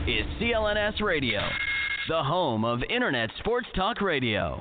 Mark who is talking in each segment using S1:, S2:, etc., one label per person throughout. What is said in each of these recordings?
S1: is CLNS Radio, the home of Internet Sports Talk Radio.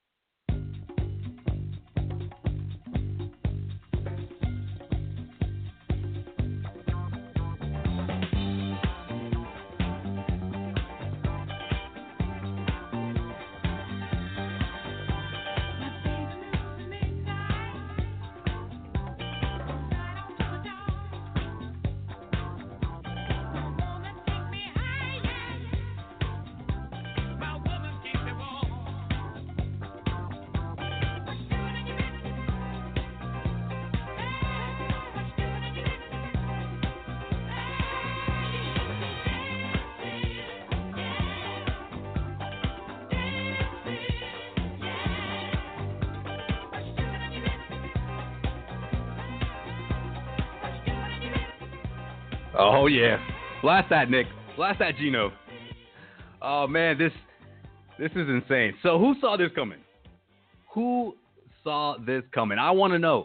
S2: Oh, yeah. Blast that, Nick. Blast that, Gino. Oh, man, this is insane. So who saw this coming? Who saw this coming? I want to know.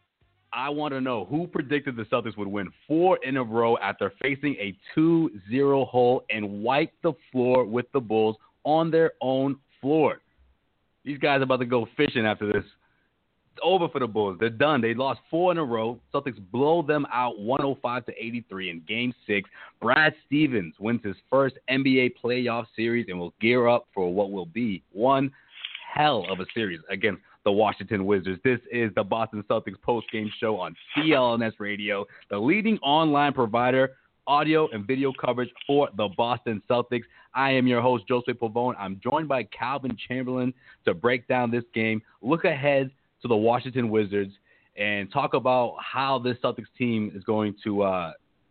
S2: Who predicted the Celtics would win 4 in a row after facing a 2-0 hole and wipe the floor with the Bulls on their own floor. These guys are about to go fishing after this. It's over for the Bulls. They're done. They lost 4 in a row. Celtics blow them out 105-83 in Game 6. Brad Stevens wins his first NBA playoff series and will gear up for what will be one hell of a series against the Washington Wizards. This is the Boston Celtics post-game show on CLNS Radio, the leading online provider, audio and video coverage for the Boston Celtics. I am your host, Josue Pavone. I'm joined by Calvin Chamberlain to break down this game, look ahead to the Washington Wizards, and talk about how this Celtics team is going to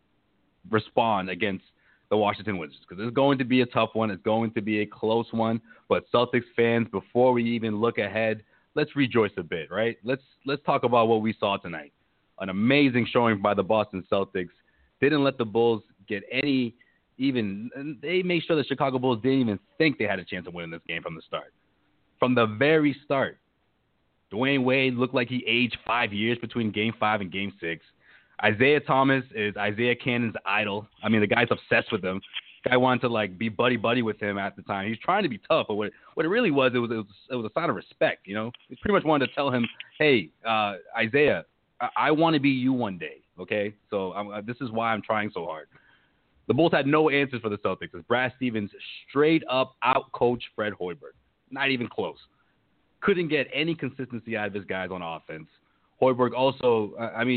S2: respond against the Washington Wizards, because it's going to be a tough one. It's going to be a close one. But Celtics fans, before we even look ahead, let's rejoice a bit, right? Let's talk about what we saw tonight. An amazing showing by the Boston Celtics. Didn't let the Bulls get any even – they made sure the Chicago Bulls didn't even think they had a chance of winning this game from the start. From the very start. Dwayne Wade looked like he aged 5 years between Game 5 and Game 6. Isaiah Thomas is Isaiah Cannon's idol. I mean, the guy's obsessed with him. Guy wanted to, like, be buddy-buddy with him at the time. He was trying to be tough, but what it really was, it was a sign of respect, you know? He pretty much wanted to tell him, hey, Isaiah, I want to be you one day, okay? So this is why I'm trying so hard. The Bulls had no answers for the Celtics as Brad Stevens straight up out-coached Fred Hoiberg. Not even close. Couldn't get any consistency out of his guys on offense. Hoiberg also,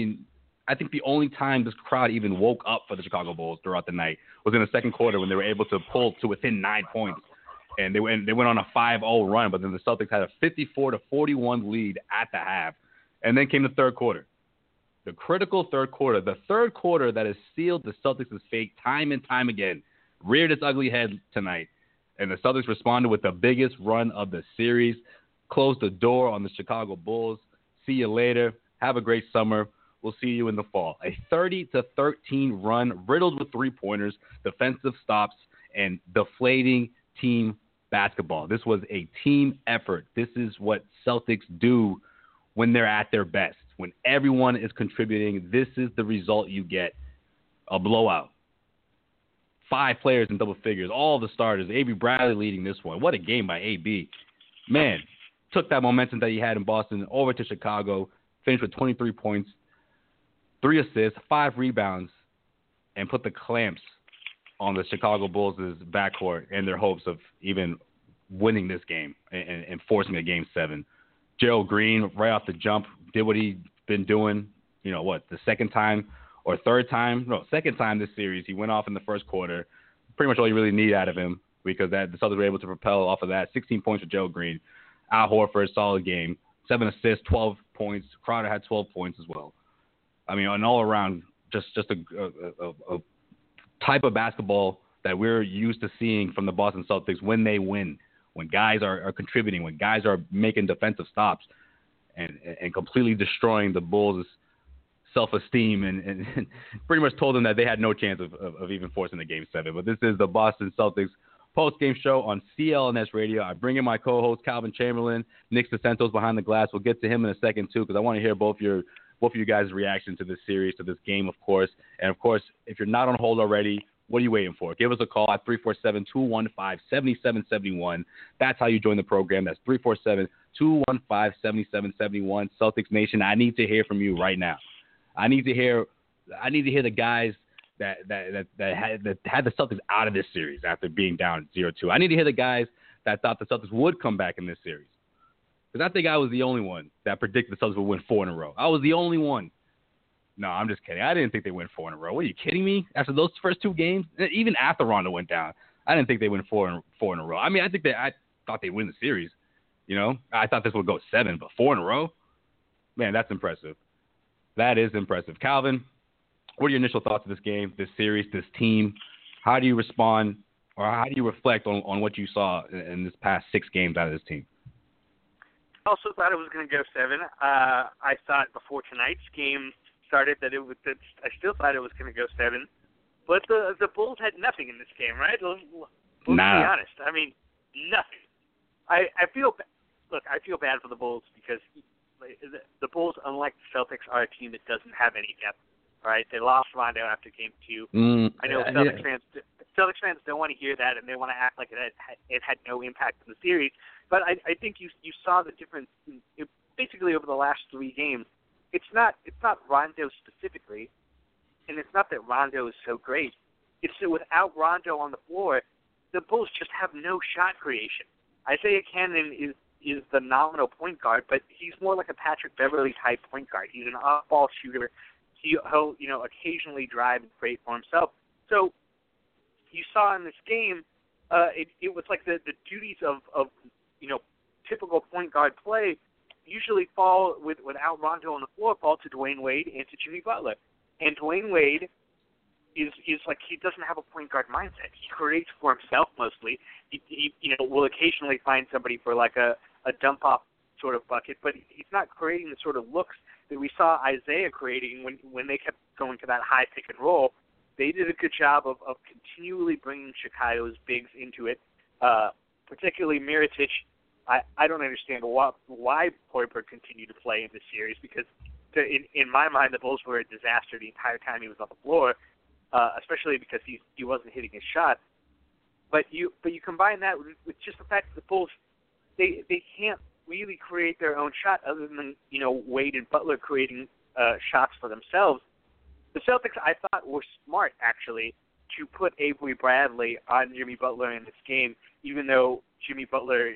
S2: I think the only time this crowd even woke up for the Chicago Bulls throughout the night was in the second quarter when they were able to pull to within 9 points. And they went on a 5-0 run, but then the Celtics had a 54-41 lead at the half. And then came the third quarter. The critical third quarter. The third quarter that has sealed the Celtics' fate time and time again. Reared its ugly head tonight. And the Celtics responded with the biggest run of the series. Closed the door on the Chicago Bulls. See you later. Have a great summer. We'll see you in the fall. A 30-13 run riddled with three-pointers, defensive stops, and deflating team basketball. This was a team effort. This is what Celtics do when they're at their best. When everyone is contributing, this is the result you get. A blowout. 5 players in double figures. All the starters. A.B. Bradley leading this one. What a game by A.B. Man, took that momentum that he had in Boston over to Chicago, finished with 23 points, 3 assists, 5 rebounds, and put the clamps on the Chicago Bulls' backcourt and their hopes of even winning this game and forcing a Game 7. Gerald Green, right off the jump, did what he'd been doing, the second time this series. He went off in the first quarter. Pretty much all you really need out of him, because the Celtics were able to propel off of that. 16 points for Gerald Green. Al Horford, solid game. 7 assists, 12 points. Crowder had 12 points as well. I mean, an all-around, just a type of basketball that we're used to seeing from the Boston Celtics when they win, when guys are contributing, when guys are making defensive stops and completely destroying the Bulls' self-esteem and pretty much told them that they had no chance of even forcing a Game 7. But this is the Boston Celtics post-game show on CLNS Radio. I bring in my co-host, Calvin Chamberlain. Nick DeSantos behind the glass. We'll get to him in a second, too, because I want to hear both of you guys' reaction to this series, to this game, of course. And, of course, if you're not on hold already, What are you waiting for? Give us a call at 347-215-7771. That's how you join the program. That's 347-215-7771. Celtics Nation, I need to hear from you right now. I need to hear the guys that had the Celtics out of this series after being down 0-2. I need to hear the guys that thought the Celtics would come back in this series. Because I think I was the only one that predicted the Celtics would win 4 in a row. I was the only one. No, I'm just kidding. I didn't think they win 4 in a row. What, are you kidding me? After those first 2 games, even after Rondo went down, I didn't think they win 4 in a row. I mean, I thought they'd win the series. You know, I thought this would go 7, but 4 in a row, man, that's impressive. That is impressive. Calvin, what are your initial thoughts of this game, this series, this team? How do you respond, or how do you reflect on what you saw in this past 6 games out of this team?
S3: I also thought it was going to go 7. I thought before tonight's game started that I still thought it was going to go 7, but the Bulls had nothing in this game, right? Let's be honest. I mean, nothing. I feel bad for the Bulls because the Bulls, unlike the Celtics, are a team that doesn't have any depth. Right? They lost Rondo after game 2. I know Celtics fans don't want to hear that, and they want to act like it had no impact on the series. But I think you saw the difference basically over the last 3 games. It's not Rondo specifically, and it's not that Rondo is so great. It's that without Rondo on the floor, the Bulls just have no shot creation. Isaiah Cannon is the nominal point guard, but he's more like a Patrick Beverley type point guard. He's an off-ball shooter. He'll occasionally drive and create for himself. So you saw in this game, it was like the duties of typical point guard play usually fall without Rondo on the floor fall to Dwayne Wade and to Jimmy Butler. And Dwayne Wade is like he doesn't have a point guard mindset. He creates for himself mostly. He will occasionally find somebody for like a dump off sort of bucket, but he's not creating the sort of looks that we saw Isaiah creating when they kept going to that high pick and roll. They did a good job of continually bringing Chicago's bigs into it, particularly Mirotic. I don't understand why Hoiberg continued to play in this series because, in my mind, the Bulls were a disaster the entire time he was on the floor, especially because he wasn't hitting his shot. But you combine that with just the fact that the Bulls they can't really create their own shot other than Wade and Butler creating shots for themselves. The Celtics, I thought, were smart actually to put Avery Bradley on Jimmy Butler in this game, even though Jimmy Butler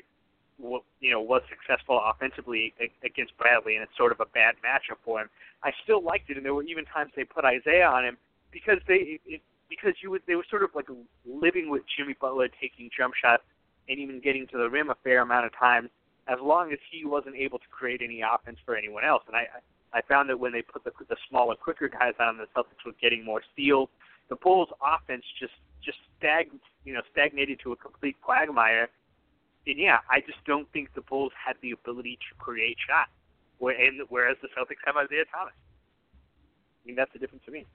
S3: was successful offensively against Bradley, and it's sort of a bad matchup for him. I still liked it, and there were even times they put Isaiah on him because they were sort of like living with Jimmy Butler taking jump shots and even getting to the rim a fair amount of times, as long as he wasn't able to create any offense for anyone else. And I found that when they put the smaller, quicker guys on, the Celtics were getting more steals. The Bulls' offense just stagnated to a complete quagmire. And yeah, I just don't think the Bulls had the ability to create shots, whereas the Celtics have Isaiah Thomas. I mean, that's the difference to me.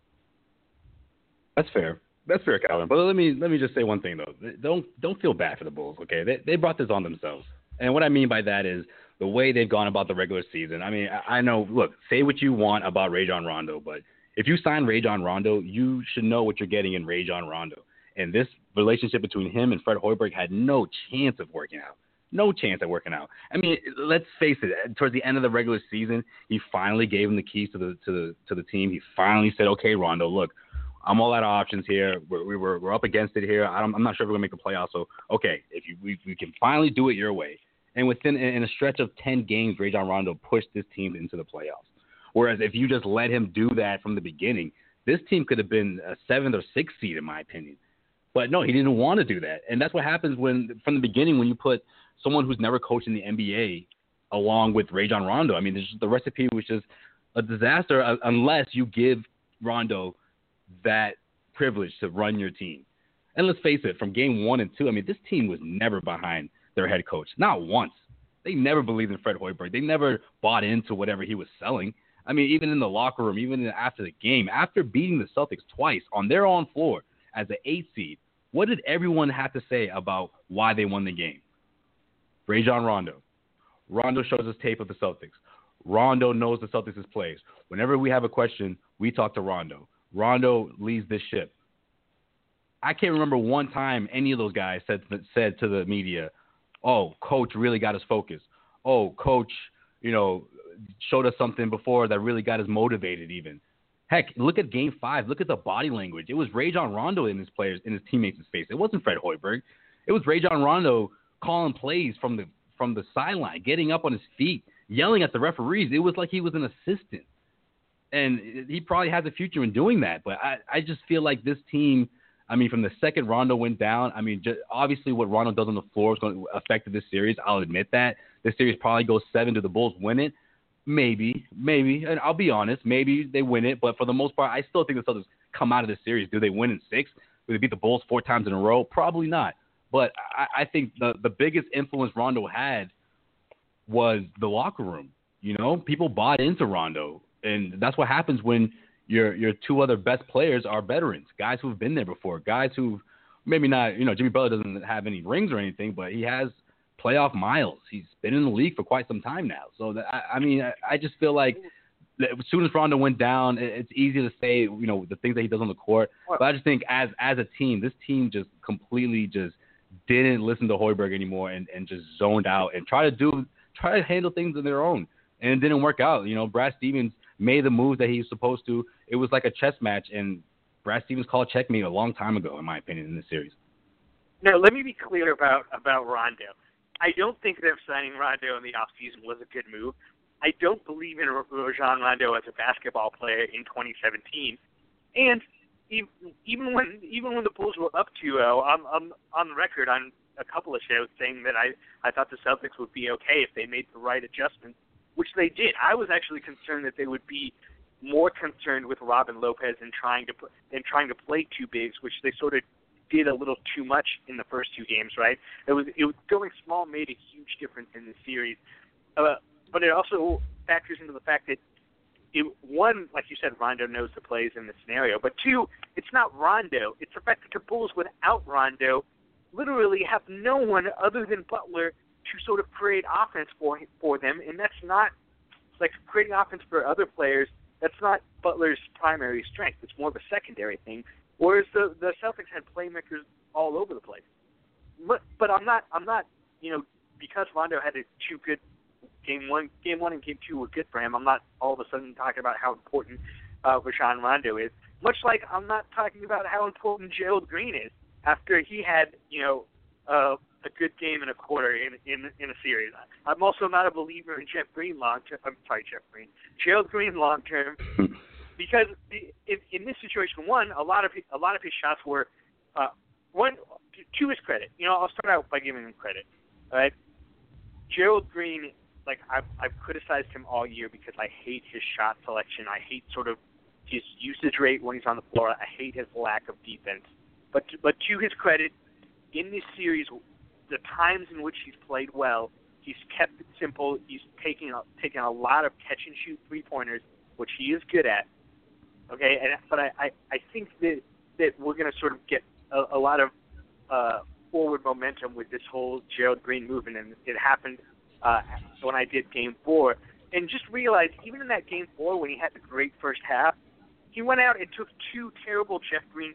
S2: That's fair. That's fair, Calvin. But let me just say one thing though. Don't feel bad for the Bulls, okay? They brought this on themselves. And what I mean by that is the way they've gone about the regular season. I mean, I know, look, say what you want about Rajon Rondo, but if you sign Rajon Rondo, you should know what you're getting in Rajon Rondo. And this relationship between him and Fred Hoiberg had no chance of working out. No chance of working out. I mean, let's face it. Towards the end of the regular season, he finally gave him the keys to the team. He finally said, "Okay, Rondo, look, I'm all out of options here. We're up against it here. I'm not sure if we're gonna make the playoffs. So, okay, if we can finally do it your way." And in a stretch of 10 games, Rajon Rondo pushed this team into the playoffs. Whereas if you just let him do that from the beginning, this team could have been a 7th or 6th seed, in my opinion. But no, he didn't want to do that. And that's what happens from the beginning, when you put someone who's never coached in the NBA along with Rajon Rondo. I mean, the recipe was just a disaster unless you give Rondo that privilege to run your team. And let's face it, from game 1 and 2, I mean, this team was never behind their head coach. Not once. They never believed in Fred Hoiberg. They never bought into whatever he was selling. I mean, even in the locker room, even after the game, after beating the Celtics twice on their own floor as an 8th seed, what did everyone have to say about why they won the game? Rajon Rondo. Rondo shows us tape of the Celtics. Rondo knows the Celtics' plays. Whenever we have a question, we talk to Rondo. Rondo leads this ship. I can't remember one time any of those guys said to the media, "Oh, coach really got us focused. Oh, coach, showed us something before that really got us motivated." Even heck, look at Game 5. Look at the body language. It was Rajon Rondo in his teammates' face. It wasn't Fred Hoiberg. It was Rajon Rondo calling plays from the sideline, getting up on his feet, yelling at the referees. It was like he was an assistant, and he probably has a future in doing that. But I just feel like this team. I mean, from the second Rondo went down, I mean, obviously what Rondo does on the floor is going to affect this series. I'll admit that. This series probably goes 7. Do the Bulls win it? Maybe. And I'll be honest, maybe they win it. But for the most part, I still think the Celtics come out of this series. Do they win in 6? Do they beat the Bulls 4 times in a row? Probably not. But I think the biggest influence Rondo had was the locker room. People bought into Rondo. And that's what happens when your 2 other best players are veterans, guys who've been there before, guys who've maybe not, Jimmy Butler doesn't have any rings or anything, but he has playoff miles. He's been in the league for quite some time now. So, I just feel like as soon as Rondo went down, it's easy to say, the things that he does on the court. But I just think as a team, this team just completely just didn't listen to Hoiberg anymore and just zoned out and try to handle things on their own. And it didn't work out. Brad Stevens made the moves that he was supposed to. It was like a chess match, and Brad Stevens called checkmate a long time ago, in my opinion, in this series.
S3: Now, let me be clear about Rondo. I don't think that signing Rondo in the offseason was a good move. I don't believe in Rajon Rondo as a basketball player in 2017. And even when the Bulls were up 2-0, I'm on the record on a couple of shows saying that I thought the Celtics would be okay if they made the right adjustments, which they did. I was actually concerned that they would be more concerned with Robin Lopez and trying to play 2 bigs, which they sort of did a little too much in the first 2 games. Right? It was going small made a huge difference in the series, but it also factors into the fact that one, like you said, Rondo knows the plays in the scenario, but 2, it's not Rondo. It's the fact that the Bulls without Rondo literally have no one other than Butler to sort of create offense for them, and that's not like creating offense for other players. That's not Butler's primary strength. It's more of a secondary thing. Whereas the Celtics had playmakers all over the place. But I'm not because Rondo had 2 good game one and game 2 were good for him. I'm not all of a sudden talking about how important Rajon Rondo is. Much like I'm not talking about how important Gerald Green is after he had a good game and a quarter in a series. I'm also not a believer in Gerald Green long term, because in this situation, one, a lot of his shots were to his credit. I'll start out by giving him credit. All right, Gerald Green, like I've criticized him all year because I hate his shot selection. I hate sort of his usage rate when he's on the floor. I hate his lack of defense. But to his credit, in this series, the times in which he's played well, he's kept it simple. He's taking a lot of catch-and-shoot three-pointers, which he is good at. Okay, but I think that we're going to sort of get a lot of forward momentum with this whole Gerald Green movement, and it happened when I did Game 4. And just realized, even in that Game 4, when he had the great first half, he went out and took 2 terrible Gerald Green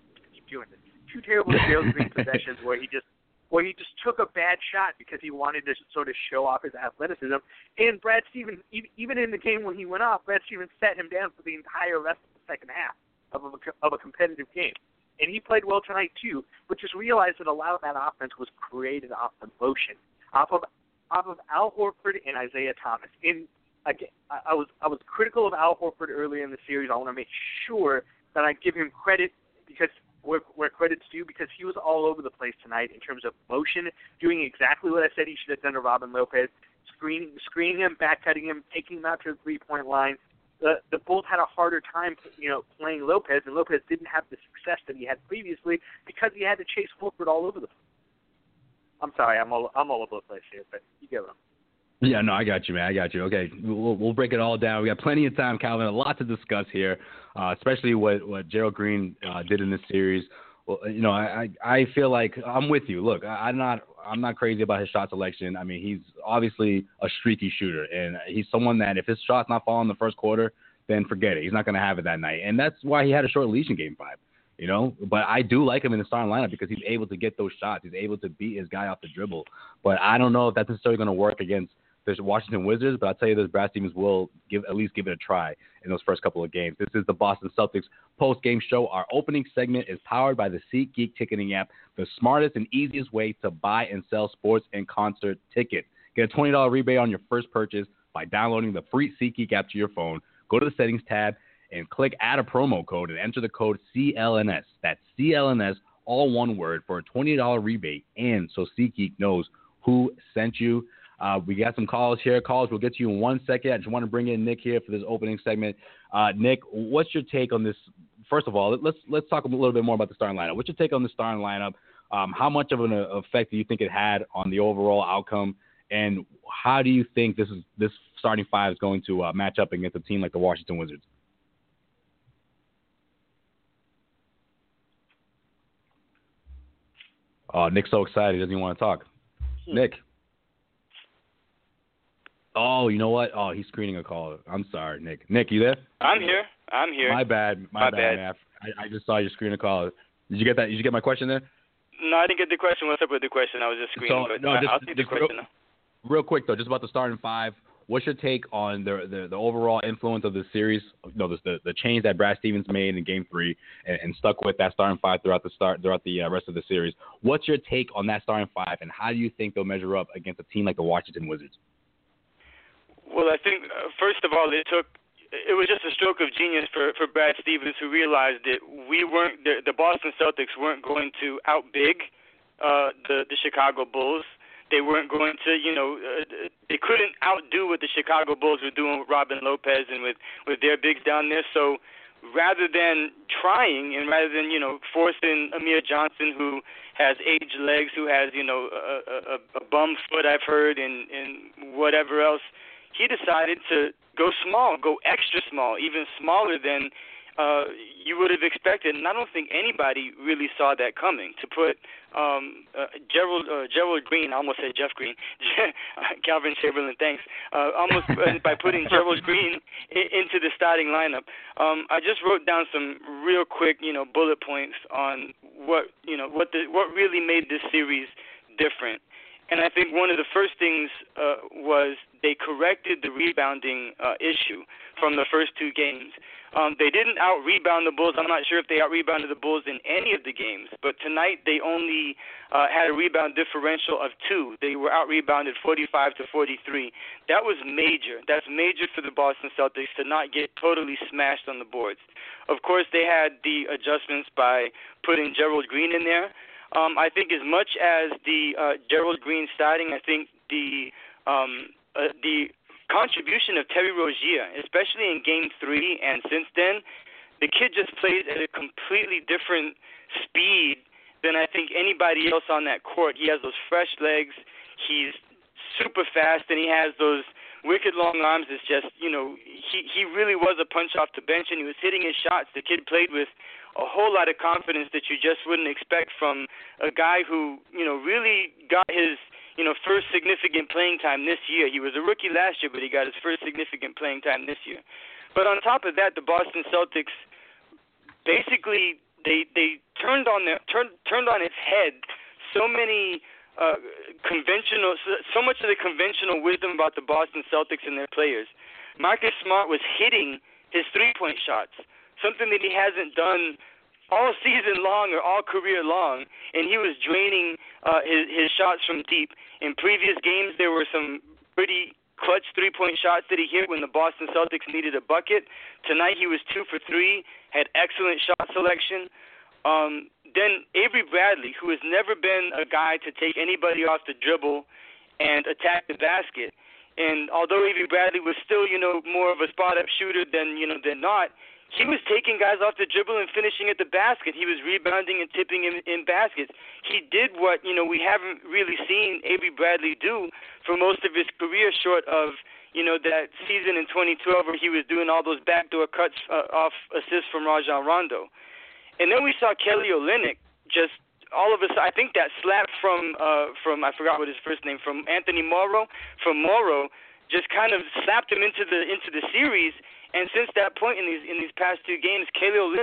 S3: possessions where he just took a bad shot because he wanted to sort of show off his athleticism. And Brad Stevens, even in the game when he went off, Brad Stevens sat him down for the entire rest of the second half of a competitive game. And he played well tonight too, but just realized that a lot of that offense was created off the motion, off of Al Horford and Isaiah Thomas. And again, I was critical of Al Horford earlier in the series. I want to make sure that I give him credit because where credit's due, because he was all over the place tonight in terms of motion, doing exactly what I said he should have done to Robin Lopez, screening him, back cutting him, taking him out to the three-point line. The Bulls had a harder time, playing Lopez, and Lopez didn't have the success that he had previously because he had to chase Horford all over the place. I'm sorry, I'm all over the place here, but you get them.
S2: Yeah, no, I got you, man. I got you. Okay, we'll break it all down. We got plenty of time, Calvin. A lot to discuss here, especially what Gerald Green did in this series. Well, I feel like I'm with you. Look, I'm not crazy about his shot selection. I mean, he's obviously a streaky shooter, and he's someone that if his shot's not falling in the first quarter, then forget it. He's not going to have it that night, and that's why he had a short leash in Game 5. you know. But I do like him in the starting lineup because he's able to get those shots. He's able to beat his guy off the dribble. But I don't know if that's necessarily going to work against the Washington Wizards, but I'll tell you this, Brad Stevens will at least give it a try in those first couple of games. This is the Boston Celtics post-game show. Our opening segment is powered by the SeatGeek ticketing app, the smartest and easiest way to buy and sell sports and concert tickets. Get a $20 rebate on your first purchase by downloading the free SeatGeek app to your phone. Go to the settings tab and click add a promo code and enter the code CLNS. That's CLNS, all one word, for a $20 rebate. And so SeatGeek knows who sent you. We got some calls here. Calls, we'll get to you in 1 second. I just want to bring in Nick here for this opening segment. Nick, what's your take on this? First of all, let's talk a little bit more about the starting lineup. What's your take on the starting lineup? How much of an effect do you think it had on the overall outcome? And how do you think this starting five is going to match up against a team like the Washington Wizards? Oh, Nick's so excited he doesn't even want to talk. Nick. Oh, you know what? Oh, he's screening a call. I'm sorry, Nick. Nick, you there?
S4: I'm here.
S2: My bad, man. I just saw you screen a call. Did you get that? Did you get my question there?
S4: No, I didn't get the question. What's up with the question? I was just screening. I'll see the question.
S2: Real quick, though, just about the starting five. What's your take on the overall influence of the series? The change that Brad Stevens made in Game 3 and stuck with that starting five throughout the rest of the series. What's your take on that starting five, and how do you think they'll measure up against a team like the Washington Wizards?
S4: Well, I think, first of all, it was just a stroke of genius for Brad Stevens, who realized that the Boston Celtics weren't going to outbig the Chicago Bulls. They weren't going to, they couldn't outdo what the Chicago Bulls were doing with Robin Lopez and with their bigs down there. So rather than trying and rather than, forcing Amir Johnson, who has aged legs, who has, a bum foot, I've heard, and whatever else, he decided to go small, go extra small, even smaller than you would have expected. And I don't think anybody really saw that coming. To put Gerald Green, I almost said Jeff Green, Calvin Chamberlain, thanks, almost by putting Gerald Green into the starting lineup. I just wrote down some real quick, bullet points on what really made this series different. And I think one of the first things was they corrected the rebounding issue from the first two games. They didn't out-rebound the Bulls. I'm not sure if they out-rebounded the Bulls in any of the games. But tonight they only had a rebound differential of 2. They were out-rebounded 45-43. That was major. That's major for the Boston Celtics to not get totally smashed on the boards. Of course, they had the adjustments by putting Gerald Green in there. I think as much as the Gerald Green starting, I think the contribution of Terry Rozier, especially in Game 3 and since then, the kid just plays at a completely different speed than I think anybody else on that court. He has those fresh legs. He's super fast, and he has those wicked long arms. It's just, he really was a punch off the bench, and he was hitting his shots. The kid played with a whole lot of confidence that you just wouldn't expect from a guy who, really got his, first significant playing time this year. He was a rookie last year, but he got his first significant playing time this year. But on top of that, the Boston Celtics basically they turned on its head so many so much of the conventional wisdom about the Boston Celtics and their players. Marcus Smart was hitting his three-point shots, something that he hasn't done all season long or all career long, and he was draining his shots from deep. In previous games, there were some pretty clutch three-point shots that he hit when the Boston Celtics needed a bucket. Tonight he was 2 for 3, had excellent shot selection. Then Avery Bradley, who has never been a guy to take anybody off the dribble and attack the basket, and although Avery Bradley was still, more of a spot-up shooter than not, he was taking guys off the dribble and finishing at the basket. He was rebounding and tipping in baskets. He did what, we haven't really seen Avery Bradley do for most of his career, short of, that season in 2012 where he was doing all those backdoor cuts off assists from Rajon Rondo. And then we saw Kelly Olynyk just all of a sudden, I think that slap from I forgot what his first name, from Anthony Morrow, just kind of slapped him into the series. And since that point in these past two games, Kelly Olynyk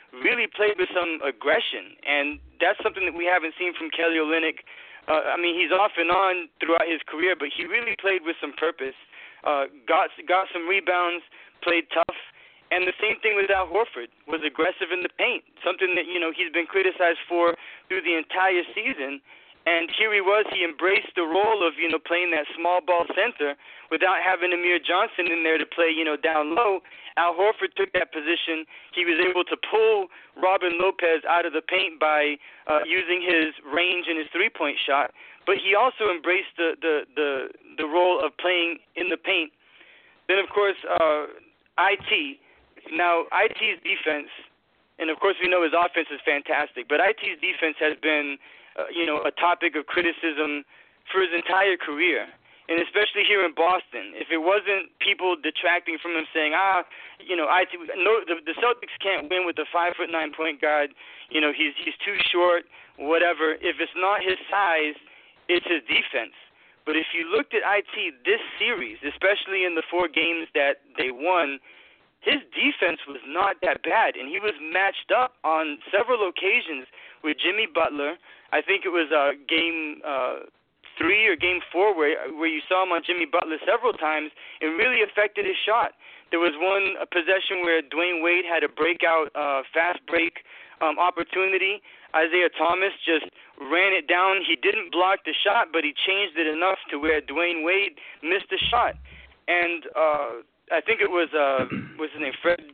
S4: really played with some aggression, and that's something that we haven't seen from Kelly Olynyk. He's off and on throughout his career, but he really played with some purpose. Got some rebounds, played tough, and the same thing with Al Horford, was aggressive in the paint, something that he's been criticized for through the entire season. And here he was, he embraced the role of playing that small ball center without having Amir Johnson in there to play down low. Al Horford took that position. He was able to pull Robin Lopez out of the paint by using his range and his three-point shot. But he also embraced the role of playing in the paint. Then, of course, IT. Now, IT's defense, and of course we know his offense is fantastic, but IT's defense has been, a topic of criticism for his entire career. And especially here in Boston, if it wasn't people detracting from him saying, IT, the Celtics can't win with a 5'9" point guard. He's too short, whatever. If it's not his size, it's his defense. But if you looked at IT this series, especially in the 4 games that they won, his defense was not that bad, and he was matched up on several occasions with Jimmy Butler. I think it was game 3 or game 4 where you saw him on Jimmy Butler several times and really affected his shot. There was one possession where Dwayne Wade had a breakout, fast break opportunity. Isaiah Thomas just ran it down. He didn't block the shot, but he changed it enough to where Dwayne Wade missed the shot. And I think it was what's his name,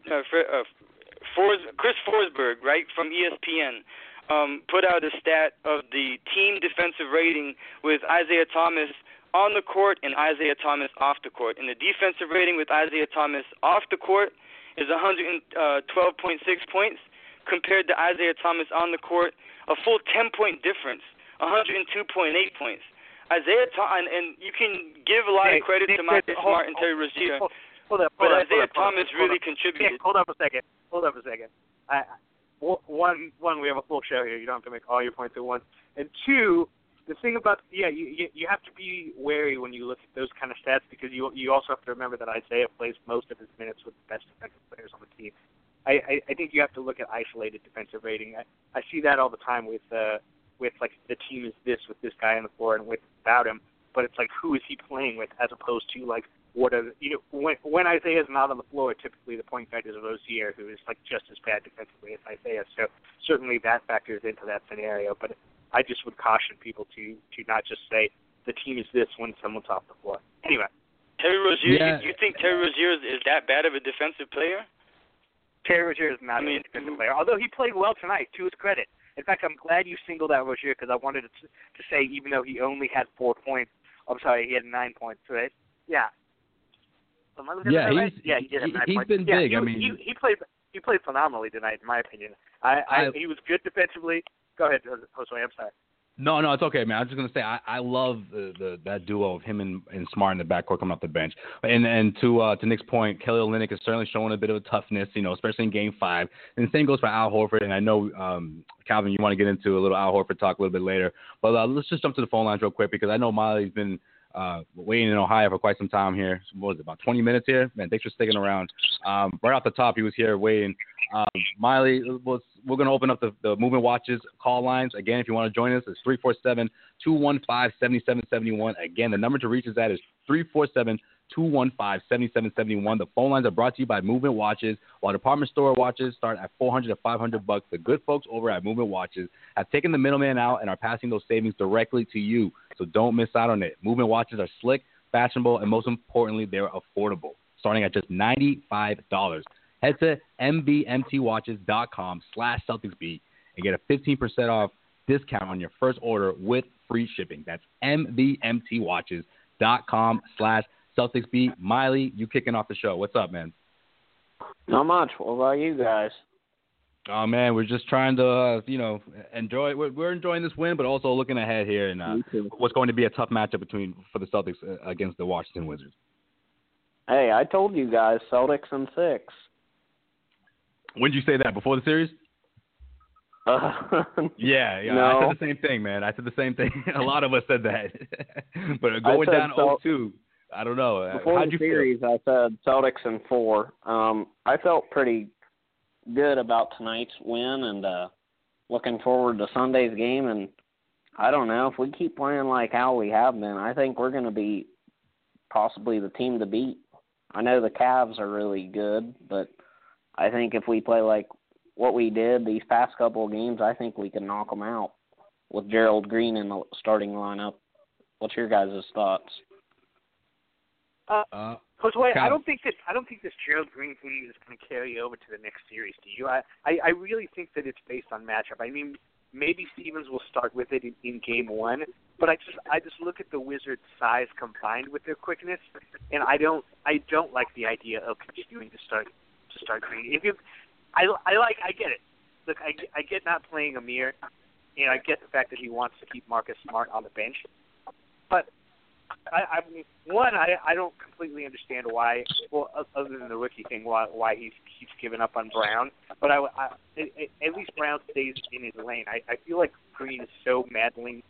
S4: Chris Forsberg, right, from ESPN. Put out a stat of the team defensive rating with Isaiah Thomas on the court and Isaiah Thomas off the court. And the defensive rating with Isaiah Thomas off the court is 112.6 points compared to Isaiah Thomas on the court, a full 10-point difference, 102.8 points. Isaiah Thomas, and you can give a lot of credit to Marcus Smart and Terry Rozier, but Isaiah Thomas really contributed.
S3: Hold up a second. One, we have a full show here. You don't have to make all your points at once. And 2, the thing about you have to be wary when you look at those kind of stats because you also have to remember that Isaiah plays most of his minutes with the best defensive players on the team. I think you have to look at isolated defensive rating. I see that all the time with like the team is this with this guy on the floor and without him, but it's like who is he playing with as opposed to like what are when Isaiah's not on the floor, typically the point guard is Rozier, who is like just as bad defensively as Isaiah. So certainly that factors into that scenario. But I just would caution people to not just say the team is this when someone's off the floor. Anyway,
S4: Terry Rozier, you think Terry Rozier is that bad of a defensive player?
S3: Terry Rozier is not a defensive player, although he played well tonight, to his credit. In fact, I'm glad you singled out Rozier because I wanted to say even though he only had 4 points, he had 9 points, right? Yeah. He did have 9 points.
S2: Been big.
S3: He played phenomenally tonight, in my opinion. He was good defensively. Go ahead, Josue. I'm sorry.
S2: No, it's okay, man. I was just gonna say I love that duo of him and Smart in the backcourt coming off the bench. And to Nick's point, Kelly Olynyk is certainly showing a bit of a toughness, especially in Game 5. And the same goes for Al Horford. And I know Calvin, you want to get into a little Al Horford talk a little bit later, but let's just jump to the phone lines real quick because I know Miley's been waiting in Ohio for quite some time here. What was it, about 20 minutes here? Man, thanks for sticking around. Right off the top, he was here waiting. Miley, we're going to open up the Movement Watches call lines. Again, if you want to join us, it's 347-215-7771. Again, the number to reach us at is 347-215-7771. The phone lines are brought to you by Movement Watches. While department store watches start at $400 to $500, the good folks over at Movement Watches have taken the middleman out and are passing those savings directly to you. So don't miss out on it. Movement Watches are slick, fashionable, and most importantly, they're affordable, starting at just $95. Head to mbmtwatches.com/CelticsBeat and get a 15% off discount on your first order with free shipping. That's mbmtwatches.com/CelticsBeat. Miley, you kicking off the show. What's up, man?
S5: Not much. What about you guys?
S2: Oh, man, we're just trying to, enjoy. We're enjoying this win, but also looking ahead here and what's going to be a tough matchup for the Celtics against the Washington Wizards.
S5: Hey, I told you guys, Celtics in 6.
S2: When did you say that? Before the series? Yeah,
S5: no.
S2: I said the same thing, man. I said the same thing. A lot of us said that. But going down 0-2, I don't know.
S5: Before
S2: How'd
S5: the
S2: you
S5: series,
S2: feel?
S5: I said Celtics in 4. I felt pretty good about tonight's win and looking forward to Sunday's game. And I don't know, if we keep playing like how we have been, I think we're going to be possibly the team to beat. I know the Cavs are really good, but I think if we play like what we did these past couple of games, I think we can knock them out with Gerald Green in the starting lineup. What's your guys' thoughts?
S3: Josue, I don't think this Gerald Green thing is going to carry over to the next series. Do you? I really think that it's based on matchup. I mean, maybe Stevens will start with it in game one, but I just look at the Wizards' size combined with their quickness, and I don't like the idea of continuing to start Green. I get it. Look, I get not playing Amir, and I get the fact that he wants to keep Marcus Smart on the bench, but I don't completely understand why. Well, other than the rookie thing, why he keeps giving up on Brown. But at least Brown stays in his lane. I feel like Green is so maddeningly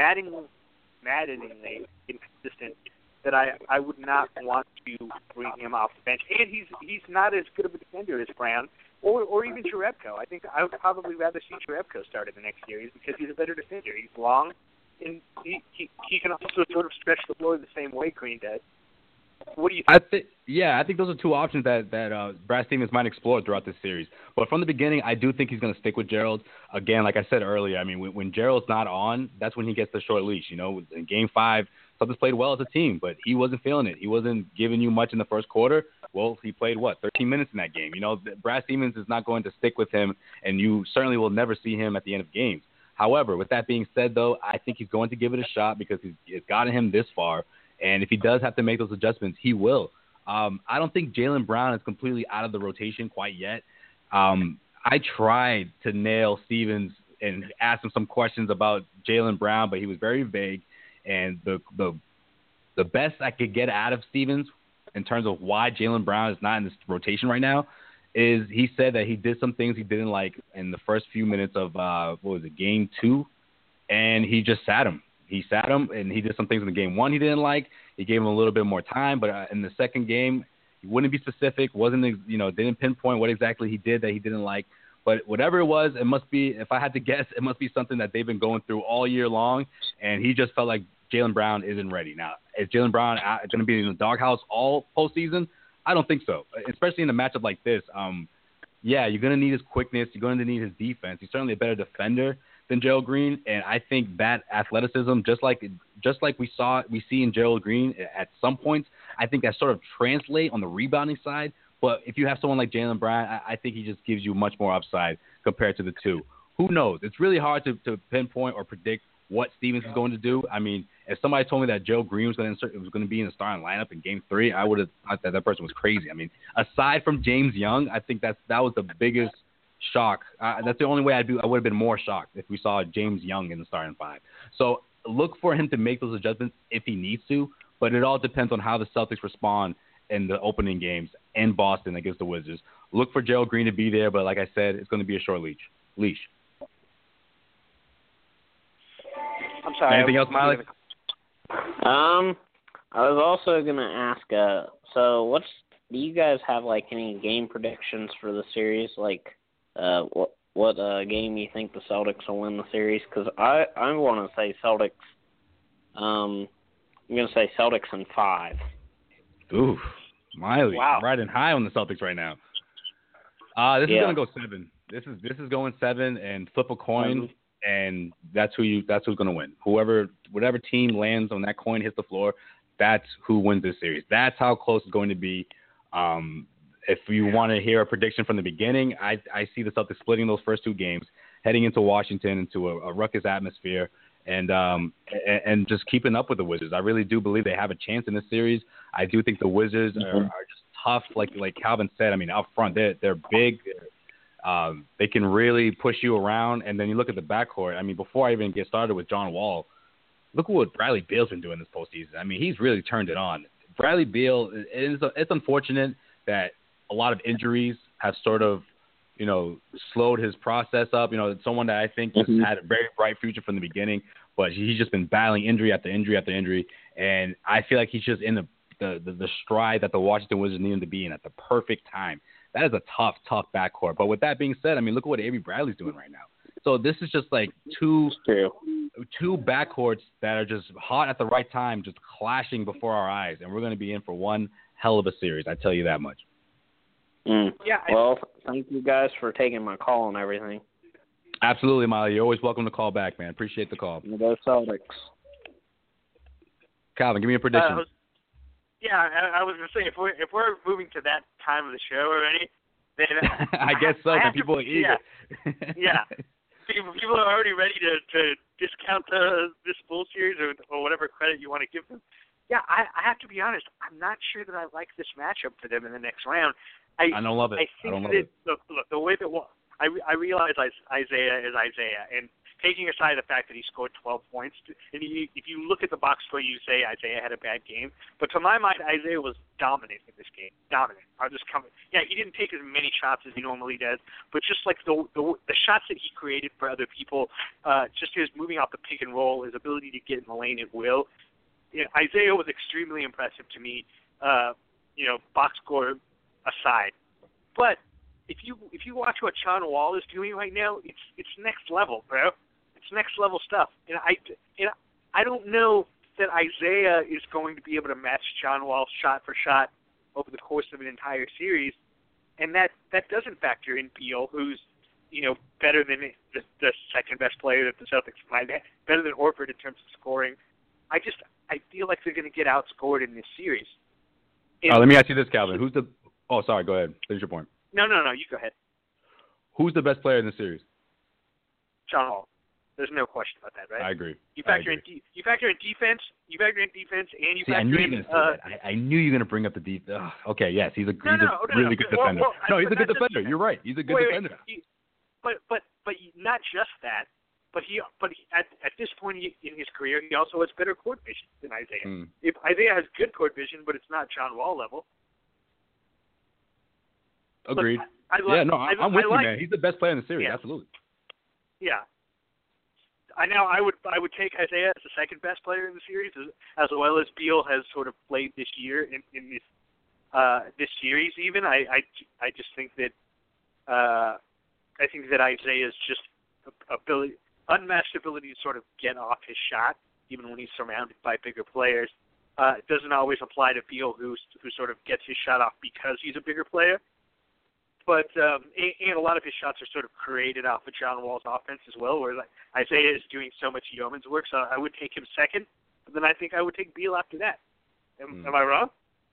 S3: inconsistent that I would not want to bring him off the bench. And he's not as good of a defender as Brown or even Jerebko. I think I would probably rather see Jerebko start in the next series because he's a better defender. He's long. And he can also sort of stretch the floor the same way Green does. What do you think?
S2: I think those are two options that Brad Stevens might explore throughout this series. But from the beginning, I do think he's going to stick with Gerald. Again, like I said earlier, I mean, when Gerald's not on, that's when he gets the short leash. You know, in Game 5, Celtics played well as a team, but he wasn't feeling it. He wasn't giving you much in the first quarter. Well, he played, 13 minutes in that game. You know, Brad Stevens is not going to stick with him, and you certainly will never see him at the end of games. However, with that being said, though, I think he's going to give it a shot because it's gotten him this far. And if he does have to make those adjustments, he will. I don't think Jaylen Brown is completely out of the rotation quite yet. I tried to nail Stevens and ask him some questions about Jaylen Brown, but he was very vague. And the best I could get out of Stevens in terms of why Jaylen Brown is not in this rotation right now is he said that he did some things he didn't like in the first few minutes of, Game 2, and he just sat him. He sat him, and he did some things in the Game 1 he didn't like. He gave him a little bit more time, but in the second game, he wouldn't be specific, didn't pinpoint what exactly he did that he didn't like. But whatever it was, it must be, if I had to guess, it must be something that they've been going through all year long, and he just felt like Jaylen Brown isn't ready. Now, is Jaylen Brown going to be in the doghouse all postseason? I don't think so, especially in a matchup like this. You're going to need his quickness. You're going to need his defense. He's certainly a better defender than Gerald Green, and I think that athleticism, just like we see in Gerald Green at some points, I think that sort of translate on the rebounding side. But if you have someone like Jaylen Brown, I think he just gives you much more upside compared to the two. Who knows? It's really hard to pinpoint or predict what Stevens is going to do. I mean, if somebody told me that Joe Green was going to be in the starting lineup in Game 3, I would have thought that person was crazy. I mean, aside from James Young, I think that was the biggest shock. That's the only way I would have been more shocked if we saw James Young in the starting 5. So look for him to make those adjustments if he needs to, but it all depends on how the Celtics respond in the opening games in Boston against the Wizards. Look for Gerald Green to be there, but like I said, it's going to be a short leash.
S3: I'm sorry.
S2: Anything else, Miley?
S5: I was also going to ask, so do you guys have, any game predictions for the series? What game you think the Celtics will win the series? Because I want to say Celtics, I'm going to say Celtics in 5.
S2: Ooh, Miley,
S3: wow.
S2: Riding high on the Celtics right now. This is going to go 7. This is going 7 and flip a coin. And that's who's going to win. Whatever team lands on that coin, hits the floor, that's who wins this series. That's how close it's going to be. If you want to hear a prediction from the beginning, I see the Celtics splitting those first 2 games, heading into Washington into a ruckus atmosphere, and just keeping up with the Wizards. I really do believe they have a chance in this series. I do think the Wizards are just tough, like Calvin said. I mean, up front, they're big. They can really push you around, and then you look at the backcourt. I mean, before I even get started with John Wall, look at what Bradley Beal's been doing this postseason. I mean, he's really turned it on. Bradley Beal, it's unfortunate that a lot of injuries have sort of, slowed his process up. It's someone that I think just had a very bright future from the beginning, but he's just been battling injury after injury after injury, and I feel like he's just in the stride that the Washington Wizards need him to be in at the perfect time. that is a tough backcourt. But with that being said, I mean, look at what Avery Bradley's doing right now. So this is just like two backcourts that are just hot at the right time, just clashing before our eyes, and we're going to be in for one hell of a series. I tell you that much.
S5: Yeah. Well, thank you guys for taking my call and everything.
S2: Absolutely, Molly. You're always welcome to call back, man. Appreciate the call.
S5: Go Celtics.
S2: Calvin, give me a prediction.
S3: I was going to say, if we're moving to that time of the show already, then
S2: I guess so. But people are eager.
S3: Yeah. People are already ready to discount this Bulls series or whatever credit you want to give them. Yeah, I have to be honest. I'm not sure that I like this matchup for them in the next round. I don't love it. I don't love it. The way that I realize Isaiah is Isaiah, and taking aside the fact that he scored 12 points, and if you look at the box score, you say Isaiah had a bad game. But to my mind, Isaiah was dominant in this game. Dominant. Yeah, he didn't take as many shots as he normally does, but just like the shots that he created for other people, just his moving off the pick and roll, his ability to get in the lane at will. Isaiah was extremely impressive to me. Box score aside, but if you watch what John Wall is doing right now, it's next level, bro. It's next level stuff, and I don't know that Isaiah is going to be able to match John Wall shot for shot over the course of an entire series, and that doesn't factor in Beal, who's better than the second best player that the Celtics might have, better than Horford in terms of scoring. I feel like they're going to get outscored in this series.
S2: Let me ask you this, Calvin. Sorry, go ahead. Finish your point.
S3: No, you go ahead.
S2: Who's the best player in the series?
S3: John Wall. There's no question about that, right?
S2: I agree.
S3: You factor in defense. You factor in defense, and you factor in.
S2: I knew you were going to bring up the defense. Okay, yes, he's a really good defender. He's a good defender. You're right. He's a good defender.
S3: But not just that. But he at this point in his career, he also has better court vision than Isaiah. If Isaiah has good court vision, but it's not John Wall level.
S2: Agreed. I'm with you, man. He's the best player in the series. Yeah. Absolutely.
S3: Yeah. I would take Isaiah as the second best player in the series, as well as Beal has sort of played this year in this series. Even I just think that Isaiah's just unmatched ability to sort of get off his shot, even when he's surrounded by bigger players. It doesn't always apply to Beal, who sort of gets his shot off because he's a bigger player. But and a lot of his shots are sort of created off of John Wall's offense as well, where Isaiah is doing so much yeoman's work. So I would take him second, but then I think I would take Beal after that. Am I wrong?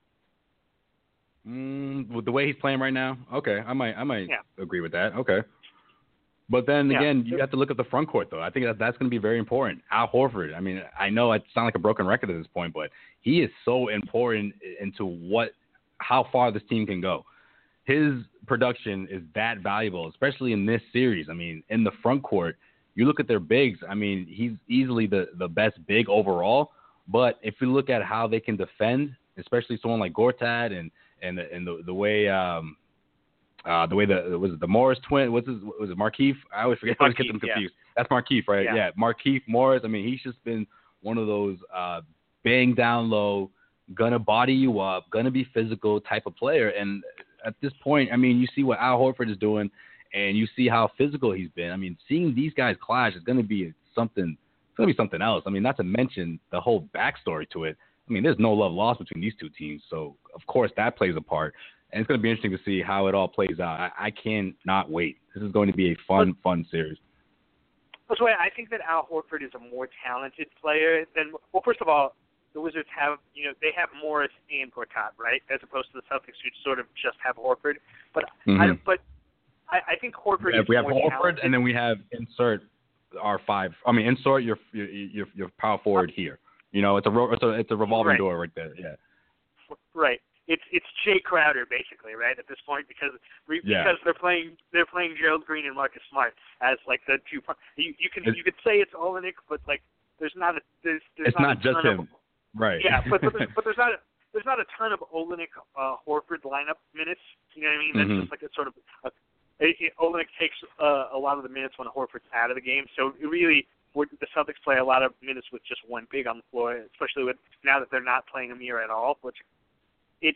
S2: With the way he's playing right now, okay, I might agree with that. Okay, but then again, you have to look at the front court though. I think that's going to be very important. Al Horford. I mean, I know I sound like a broken record at this point, but he is so important into how far this team can go. His production is that valuable, especially in this series. I mean, in the front court, you look at their bigs. I mean, he's easily the best big overall. But if you look at how they can defend, especially someone like Gortat and the way the Morris twin, was it Markieff? I always forget. I always get them confused. Yeah. That's Markieff, right? Yeah. Markieff Morris. I mean, he's just been one of those bang down low, gonna body you up, gonna be physical type of player. And at this point, I mean, you see what Al Horford is doing, and you see how physical he's been. I mean, seeing these guys clash is going to be something. It's going to be something else. I mean, not to mention the whole backstory to it. I mean, there's no love lost between these two teams, so of course that plays a part. And it's going to be interesting to see how it all plays out. I cannot wait. This is going to be a fun series.
S3: That's why I think that Al Horford is a more talented player than. Well, first of all, the Wizards have, they have Morris and Gortat, right? As opposed to the Celtics, who sort of just have Horford. But I think Horford.
S2: We have
S3: more
S2: Horford,
S3: talented.
S2: and then we have insert our five. I mean, insert your power forward here. It's a revolving door right there. Yeah.
S3: Right. It's Jay Crowder basically, right? At this point, because they're playing Gerald Green and Marcus Smart as like the two. You could say it's Olenek, but like there's not
S2: not just him. Right.
S3: Yeah, but there's not a ton of Olenek Horford lineup minutes. You know what I mean? That's just like a sort of Olenek takes a lot of the minutes when Horford's out of the game. So it really, the Celtics play a lot of minutes with just one big on the floor, especially now that they're not playing Amir at all. Which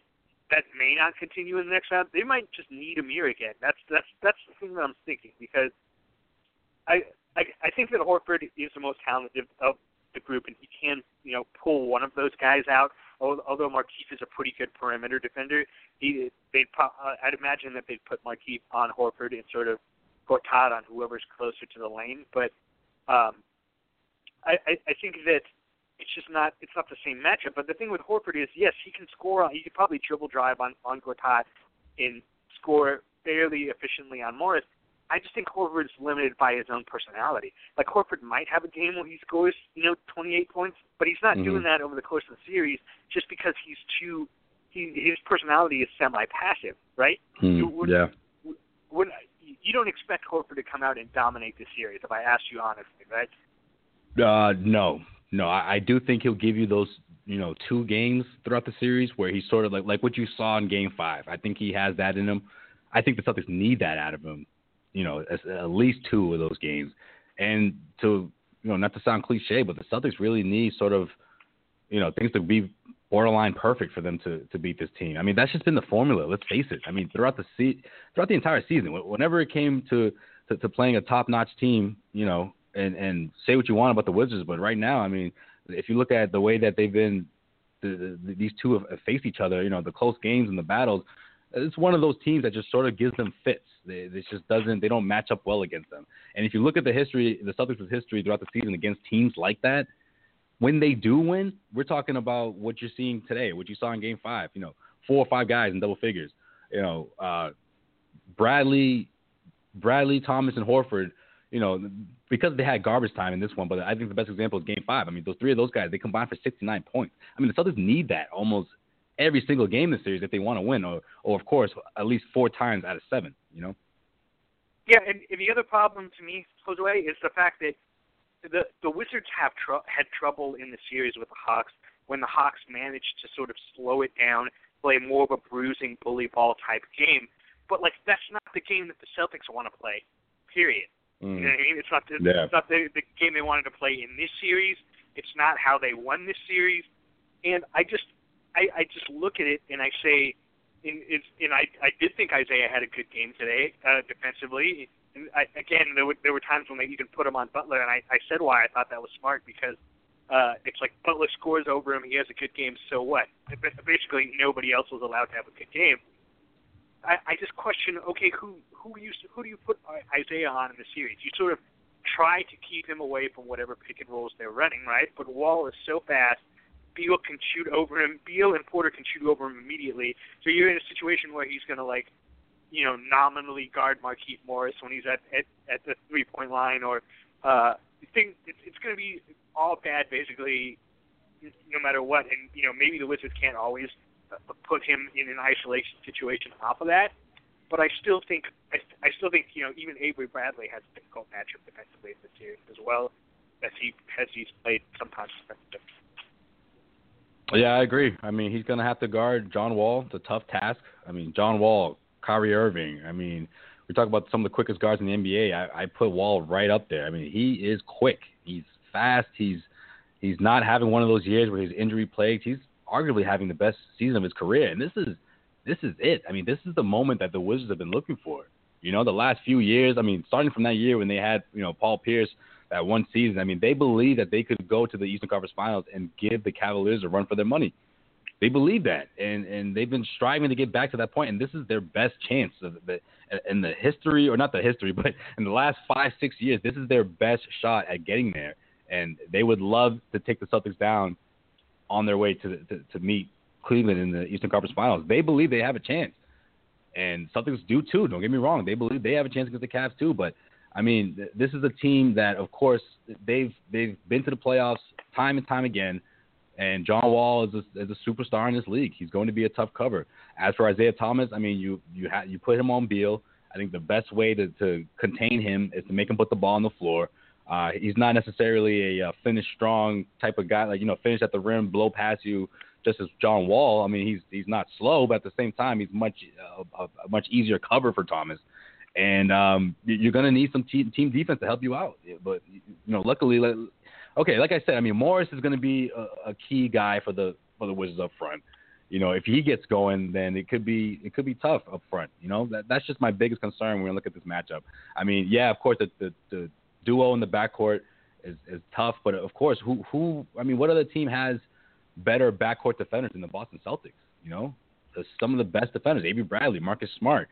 S3: that may not continue in the next round. They might just need Amir again. That's the thing that I'm thinking, because I think that Horford is the most talented of the group, and he can, pull one of those guys out. Although Markieff is a pretty good perimeter defender, I'd imagine that they'd put Markieff on Horford and sort of Gortat on whoever's closer to the lane. But I think that it's not the same matchup. But the thing with Horford is, yes, he can score. He could probably dribble drive on Gortat and score fairly efficiently on Morris. I just think Horford is limited by his own personality. Like, Horford might have a game where he scores, 28 points, but he's not doing that over the course of the series just because his personality is semi-passive, right?
S2: Yeah.
S3: You don't expect Horford to come out and dominate the series, if I ask you honestly, right?
S2: No. I do think he'll give you those, 2 games throughout the series where he's sort of like what you saw in Game 5. I think he has that in him. I think the Celtics need that out of him. At least 2 of those games. And to, not to sound cliche, but the Celtics really need sort of, things to be borderline perfect for them to beat this team. I mean, that's just been the formula. Let's face it. I mean, throughout the entire season, whenever it came to playing a top-notch team, and say what you want about the Wizards, but right now, I mean, if you look at the way that they've been, these two have faced each other, the close games and the battles, it's one of those teams that just sort of gives them fits. They don't match up well against them. And if you look at the Celtics' history throughout the season against teams like that, when they do win, we're talking about what you're seeing today, what you saw in Game 5, 4 or 5 guys in double figures. Bradley, Thomas, and Horford, because they had garbage time in this one, but I think the best example is Game 5. I mean, those 3 of those guys, they combined for 69 points. I mean, the Celtics need that almost every single game in the series if they want to win, or of course, at least 4 times out of 7,
S3: Yeah, and the other problem to me, Jose, is the fact that the Wizards had trouble in the series with the Hawks when the Hawks managed to sort of slow it down, play more of a bruising bully ball type game. But, that's not the game that the Celtics want to play, period. You know what I mean? It's not the game they wanted to play in this series. It's not how they won this series. And I just look at it and I say, I did think Isaiah had a good game today defensively. And again, there were times when they even put him on Butler, and I said why I thought that was smart, because it's like Butler scores over him, he has a good game, so what? Basically, nobody else was allowed to have a good game. I just question, okay, who do you put Isaiah on in the series? You sort of try to keep him away from whatever pick and rolls they're running, right? But Wall is so fast. Beal can shoot over him. Beal and Porter can shoot over him immediately. So you're in a situation where he's going to, nominally guard Markieff Morris when he's at the 3-point line, or it's going to be all bad basically, no matter what. And maybe the Wizards can't always put him in an isolation situation off of that. But I still think even Avery Bradley has a difficult matchup defensively in this series, as well as he's played sometimes defensively.
S2: Yeah, I agree. I mean, he's going to have to guard John Wall. It's a tough task. I mean, John Wall, Kyrie Irving. I mean, we talk about some of the quickest guards in the NBA. I put Wall right up there. I mean, he is quick. He's fast. He's not having one of those years where he's injury plagued. He's arguably having the best season of his career. And this is it. I mean, this is the moment that the Wizards have been looking for. The last few years, I mean, starting from that year when they had, Paul Pierce that one season, I mean, they believed that they could go to the Eastern Conference Finals and give the Cavaliers a run for their money. They believe that, and they've been striving to get back to that point, and this is their best chance in the history, or not the history, but in the last 5-6 years, this is their best shot at getting there, and they would love to take the Celtics down on their way to meet Cleveland in the Eastern Conference Finals. They believe they have a chance, and Celtics do too. Don't get me wrong; they believe they have a chance against the Cavs too. But I mean, this is a team that, of course, they've been to the playoffs time and time again. And John Wall is a superstar in this league. He's going to be a tough cover. As for Isaiah Thomas, I mean, you put him on Beal. I think the best way to contain him is to make him put the ball on the floor. He's not necessarily a finish strong type of guy, finish at the rim, blow past you, just as John Wall. I mean, he's not slow, but at the same time, he's a much easier cover for Thomas. And you're going to need some team defense to help you out. But luckily, like I said, I mean, Morris is going to be a key guy for the Wizards up front. if he gets going, then it could be tough up front. That's just my biggest concern when we look at this matchup. I mean, yeah, of course the duo in the backcourt is tough, but of course, what other team has better backcourt defenders than the Boston Celtics? Some of the best defenders, Avery Bradley, Marcus Smart,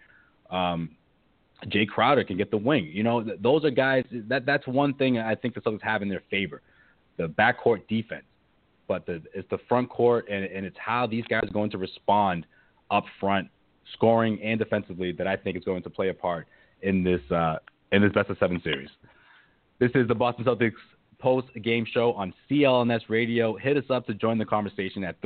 S2: Jay Crowder can get the wing. Those are guys that's one thing I think the Celtics have in their favor, the backcourt defense. But it's the front court and it's how these guys are going to respond up front, scoring and defensively, that I think is going to play a part in this best of 7 series. This is the Boston Celtics post-game show on CLNS Radio. Hit us up to join the conversation at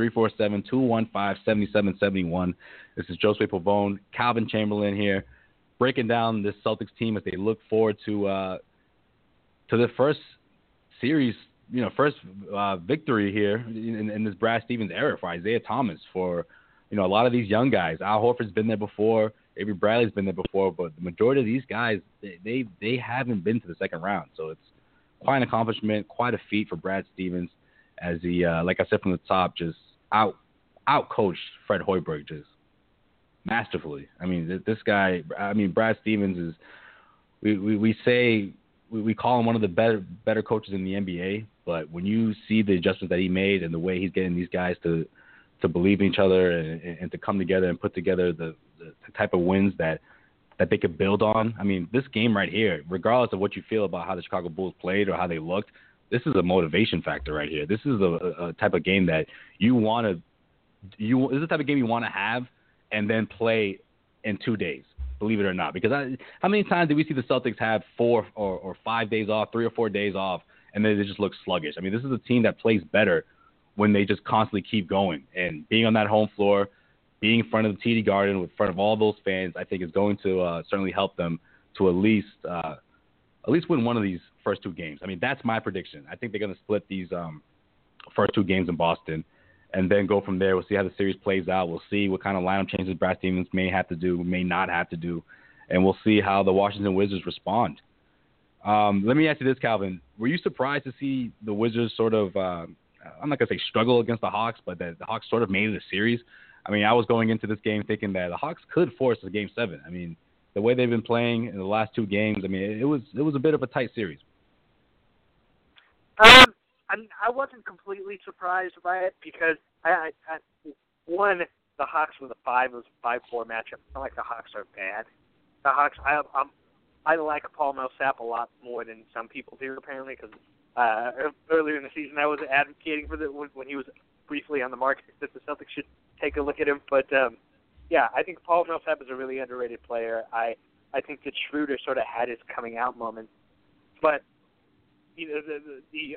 S2: 347-215-7771. This is Josue Pavone, Calvin Chamberlain here, breaking down this Celtics team as they look forward to the first series, first victory here in this Brad Stevens era for Isaiah Thomas, for, a lot of these young guys. Al Horford's been there before. Avery Bradley's been there before, but the majority of these guys, they haven't been to the second round. So it's quite an accomplishment, quite a feat for Brad Stevens, as he, like I said from the top, just out-coached Fred Hoiberg just masterfully. I mean, this guy, Brad Stevens is, we call him one of the better coaches in the NBA, but when you see the adjustments that he made and the way he's getting these guys to believe in each other and to come together and put together the type of wins that they could build on. I mean, this game right here, regardless of what you feel about how the Chicago Bulls played or how they looked, this is a motivation factor right here. This is a type of game that this is the type of game you want to have and then play in 2 days, believe it or not. Because how many times did we see the Celtics have 4 or 5 days off, 3 or 4 days off, and then they just look sluggish? I mean, this is a team that plays better when they just constantly keep going. And being on that home floor, being in front of the TD Garden, in front of all those fans, I think is going to certainly help them to at least win one of these first 2 games. I mean, that's my prediction. I think they're going to split these first 2 games in Boston and then go from there. We'll see how the series plays out. We'll see what kind of lineup changes Brad Stevens may have to do, may not have to do, and we'll see how the Washington Wizards respond. Let me ask you this, Calvin. Were you surprised to see the Wizards sort of, I'm not going to say struggle against the Hawks, but that the Hawks sort of made it a series? I mean, I was going into this game thinking that the Hawks could force a Game 7. I mean, the way they've been playing in the last 2 games, I mean, it was a bit of a tight series.
S3: I wasn't completely surprised by it because one, the Hawks with a 5 was a 5-4 matchup. It's not like the Hawks are bad. The Hawks, I like Paul Millsap a lot more than some people do apparently, because earlier in the season I was advocating for when he was briefly on the market that the Celtics should take a look at him. But yeah, I think Paul Millsap is a really underrated player. I think that Schroeder sort of had his coming out moment, but the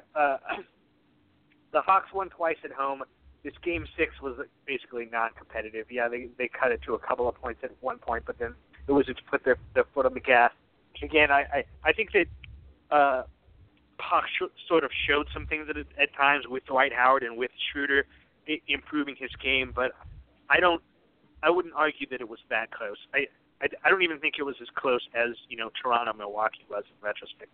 S3: Hawks won twice at home. This Game 6 was basically not competitive. Yeah, they cut it to a couple of points at one point, but then the Wizards put their foot on the gas. Again, I think that Hawks sort of showed some things at times with Dwight Howard and with Schroeder improving his game, but I wouldn't argue that it was that close. I don't even think it was as close as Toronto Milwaukee was in retrospect.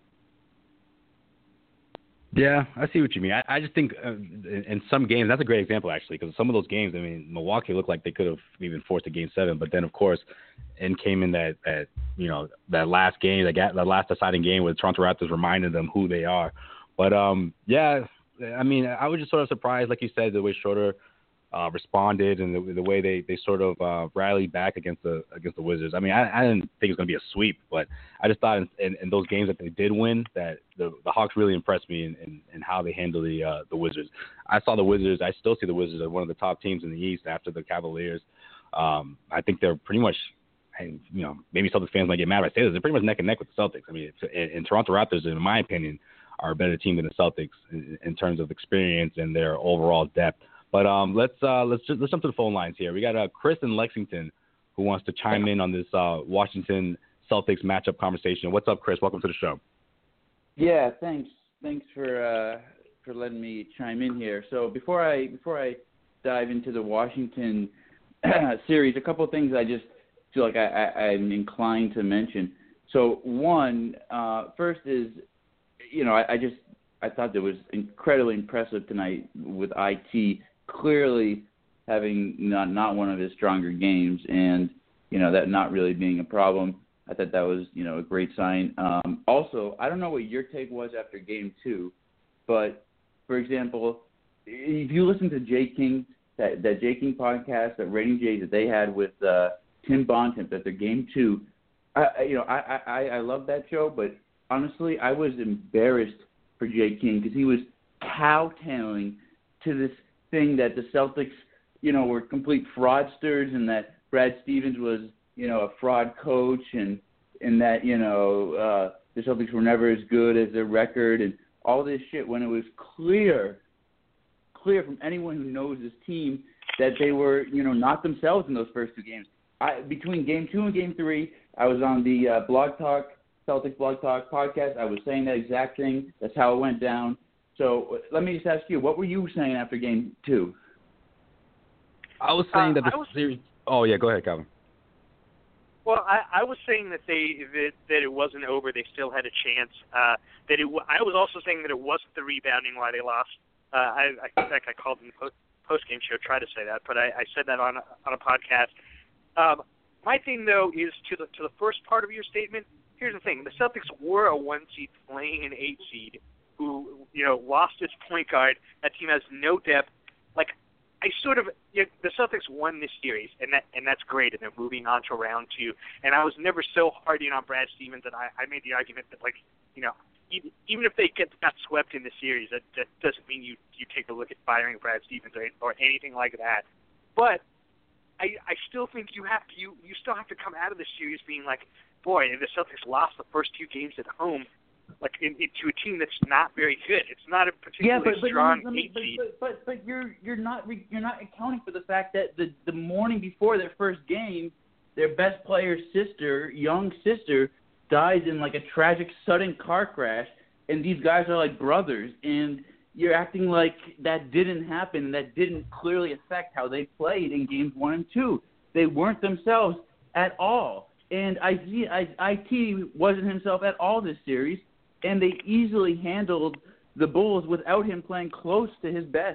S2: Yeah, I see what you mean. I just think in some games, that's a great example, actually, because some of those games, I mean, Milwaukee looked like they could have even forced a Game 7, but then, of course, in came in that last game, that last deciding game where the Toronto Raptors reminded them who they are. But, yeah, I mean, I was just sort of surprised, like you said, the way Schroeder responded and the way they sort of rallied back against the Wizards. I mean, I didn't think it was going to be a sweep, but I just thought in those games that they did win, that the Hawks really impressed me in how they handled the Wizards. I still see the Wizards as one of the top teams in the East after the Cavaliers. I think they're pretty much, maybe Celtics fans might get mad if I say this, they're pretty much neck and neck with the Celtics. I mean, and Toronto Raptors, in my opinion, are a better team than the Celtics in terms of experience and their overall depth. But let's jump to the phone lines here. We got Chris in Lexington who wants to chime in on this Washington Celtics matchup conversation. What's up, Chris? Welcome to the show.
S6: Yeah, thanks. Thanks for letting me chime in here. So before I dive into the Washington series, a couple of things I just feel like I'm inclined to mention. So one, first is, I thought that was incredibly impressive tonight with IT. Clearly having not one of his stronger games, and that not really being a problem. I thought that was a great sign. Also, I don't know what your take was after Game 2, but for example, if you listen to Jay King, that Jay King podcast, that Rating Jays that they had with Tim Bontemps after Game 2, I love that show, but honestly, I was embarrassed for Jay King because he was kowtowing to this thing that the Celtics, were complete fraudsters, and that Brad Stevens was, a fraud coach, and that, the Celtics were never as good as their record, and all this shit, when it was clear from anyone who knows this team that they were, not themselves in those first two games. Between Game 2 and Game 3, I was on the Celtics Blog Talk podcast. I was saying that exact thing. That's how it went down. So let me just ask you, what were you saying after Game 2?
S2: I was saying that the series. Oh yeah, go ahead, Calvin.
S3: Well, I was saying that that it wasn't over. They still had a chance. I was also saying that it wasn't the rebounding why they lost. I think I called in the post game show, try to say that, but I said that on a podcast. My thing though is to the first part of your statement. Here's the thing: the Celtics were a 1 seed playing an 8 seed who lost its point guard. That team has no depth. The Celtics won this series, and that's great, and they're moving on to round 2. And I was never so hard on Brad Stevens that I made the argument that even if they got swept in the series, that doesn't mean you take a look at firing Brad Stevens or anything like that. But I still think you still have to come out of the series being like, boy, the Celtics lost the first 2 games at home, to a team that's not very good. It's not a particularly strong 8 seed.
S6: But you're not accounting for the fact that the morning before their first game, their best player's young sister, dies in a tragic sudden car crash, and these guys are like brothers, and you're acting like that didn't happen, and that didn't clearly affect how they played in games 1 and 2. They weren't themselves at all, and IT wasn't himself at all this series, and they easily handled the Bulls without him playing close to his best.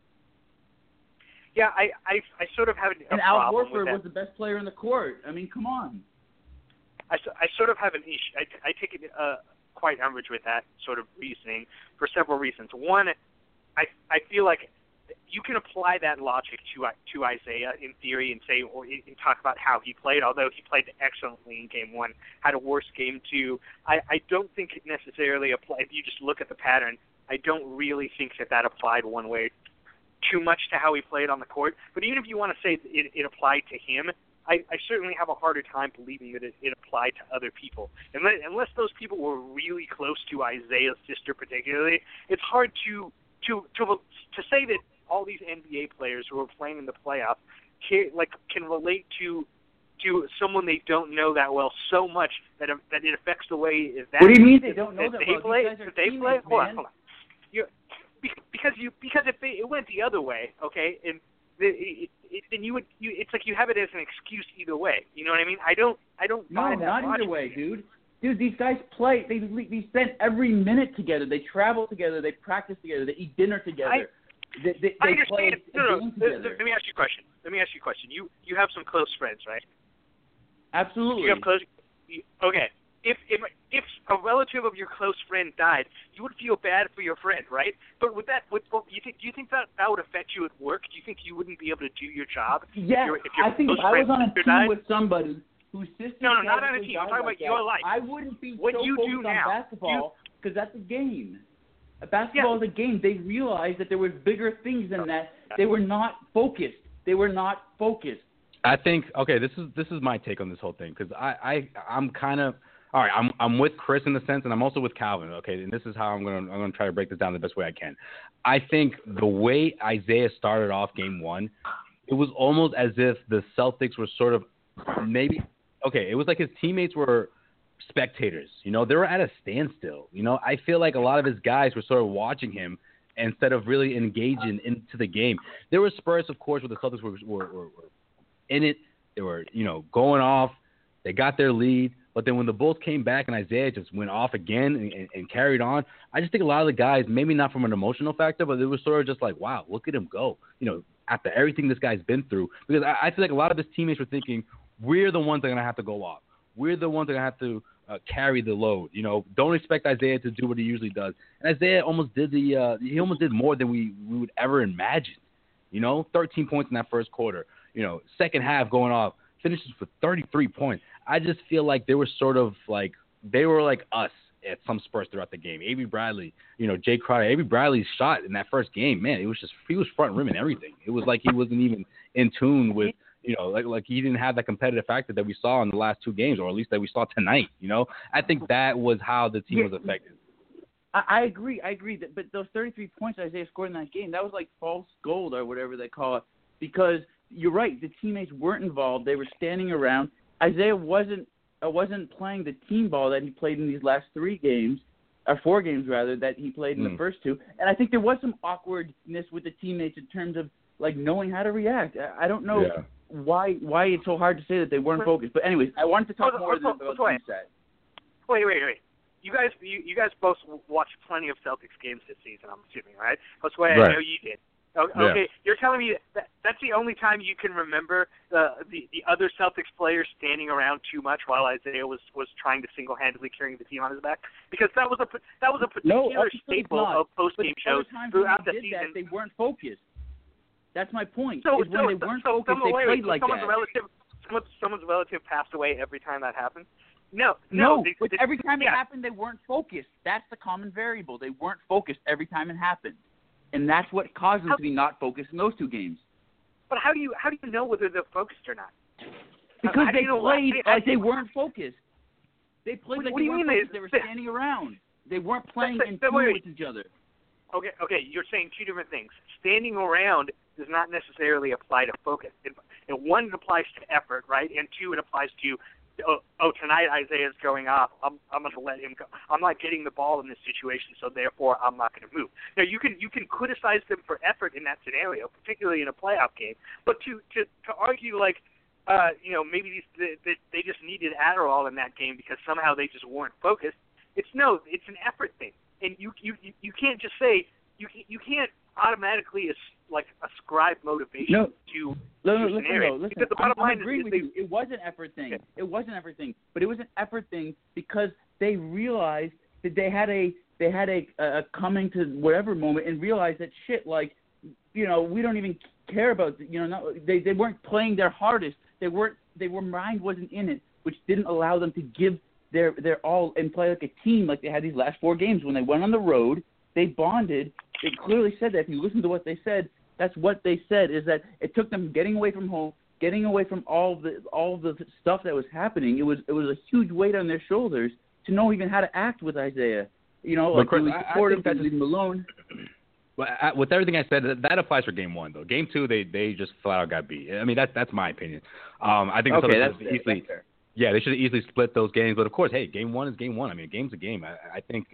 S3: Yeah, I sort of have a
S6: and Al
S3: problem
S6: Horford
S3: with that.
S6: was the best player in the court. I mean, come on.
S3: I sort of have an issue. I take it quite umbrage with that sort of reasoning for several reasons. One, I feel like you can apply that logic to Isaiah in theory and say and talk about how he played, although he played excellently in Game 1, had a worse Game 2. I don't think it necessarily applies. If you just look at the pattern, I don't really think that applied one way too much to how he played on the court. But even if you want to say it applied to him, I certainly have a harder time believing that it applied to other people. Unless those people were really close to Isaiah's sister particularly, it's hard to say that all these NBA players who are playing in the playoffs can relate to someone they don't know that well so much that it affects the way that.
S6: What do you mean they don't know that well?
S3: Play?
S6: These guys are
S3: they
S6: teammates,
S3: play?
S6: man.
S3: Hold on. Because if it went the other way, okay, and then it's like you have it as an excuse either way. You know what I mean? I don't buy that.
S6: No, not
S3: logic.
S6: either way, dude. Dude, these guys play. They spend every minute together. They travel together. They practice together. They eat dinner together. They
S3: I understand.
S6: play a game together.
S3: Let me ask you a question. You have some close friends, right?
S6: Absolutely.
S3: You have close. Okay. If a relative of your close friend died, you would feel bad for your friend, right? But do you think that would affect you at work? Do you think you wouldn't be able to do your job?
S6: Yeah, I think if I was on a team with somebody whose sister
S3: not on a team. I'm talking about your life.
S6: I wouldn't be
S3: what
S6: so
S3: you
S6: focused
S3: do
S6: on
S3: now,
S6: basketball because that's a game. Basketball is a game. They realized that there were bigger things than that. They were not focused.
S2: I think this is my take on this whole thing because I'm kind of all right. I'm with Chris in the sense, and I'm also with Calvin. Okay, and this is how I'm gonna try to break this down the best way I can. I think the way Isaiah started off Game 1, it was almost as if the Celtics were sort of it was like his teammates were spectators. They were at a standstill. I feel like a lot of his guys were sort of watching him instead of really engaging into the game. There were spurts, of course, where the Celtics were in it. They were, going off. They got their lead. But then when the Bulls came back and Isaiah just went off again and carried on, I just think a lot of the guys, maybe not from an emotional factor, but it was sort of just like, wow, look at him go. after everything this guy's been through. Because I feel like a lot of his teammates were thinking, we're the ones that are going to have to go off. We're the ones that are going to have to carry the load. Don't expect Isaiah to do what he usually does. And Isaiah almost did he almost did more than we would ever imagine. 13 points in that first quarter. Second half going off, finishes for 33 points. I just feel like they were sort of like us at some spurts throughout the game. Avery Bradley, Jay Crowder. Avery Bradley's shot in that first game, man, he was front rim and everything. It was like he wasn't even in tune with, like he didn't have that competitive factor that we saw in the last two games, or at least that we saw tonight. I think that was how the team was affected.
S6: I agree. But those 33 points Isaiah scored in that game, that was like false gold or whatever they call it, because you're right. The teammates weren't involved. They were standing around. Isaiah wasn't playing the team ball that he played in these last 3 games, or 4 games rather, that he played in the first 2. And I think there was some awkwardness with the teammates in terms of like knowing how to react. I don't know why it's so hard to say that they weren't focused. But anyways, I wanted to talk more about what you said.
S3: Wait. You guys both watched plenty of Celtics games this season, I'm assuming, right? Josue, I know you did. Okay, You're telling me that's the only time you can remember the other Celtics players standing around too much while Isaiah was trying to single-handedly carry the team on his back? Because that was a particular staple of post-game shows throughout the season.
S6: They weren't focused. That's my point. When they weren't focused, they played like that.
S3: Someone's relative passed away every time that happened? No.
S6: Every time it happened, they weren't focused. That's the common variable. They weren't focused every time it happened. And that's what caused them to be not focused in those 2 games.
S3: But how do you know whether they're focused or not?
S6: Because they played like they weren't focused. They played like they weren't focused. They were standing around. They weren't playing in tune with each other.
S3: Okay, you're saying 2 different things. Standing around does not necessarily apply to focus. One, it applies to effort, right? And 2, it applies to tonight Isaiah's going off. I'm going to let him go. I'm not getting the ball in this situation, so therefore I'm not going to move. Now you can criticize them for effort in that scenario, particularly in a playoff game. But to argue like maybe they just needed Adderall in that game because somehow they just weren't focused. It's an effort thing, and you can't just say you can't automatically ascribe motivation to scenarios.
S6: Listen,
S3: because the bottom line
S6: agree with you. It was an effort thing. Okay. It was an effort thing, but it was an effort thing because they realized that they had a coming to whatever moment and realized that we don't even care about they weren't playing their hardest. Their mind wasn't in it, which didn't allow them to give their all and play like a team like they had these last 4 games. When they went on the road, they bonded. They clearly said that. If you listen to what they said, that's what they said, is that it took them getting away from home, getting away from all the stuff that was happening. It was a huge weight on their shoulders to know even how to act with Isaiah.
S2: Chris,
S6: we support him, leave him alone.
S2: But with everything I said, that applies for Game 1, though. Game 2, they just flat out got beat. I mean, that's my opinion. I think
S6: that's
S2: fair. Yeah, they should have easily split those games. But, of course, hey, Game 1 is Game 1. I mean, a game's a game. I think,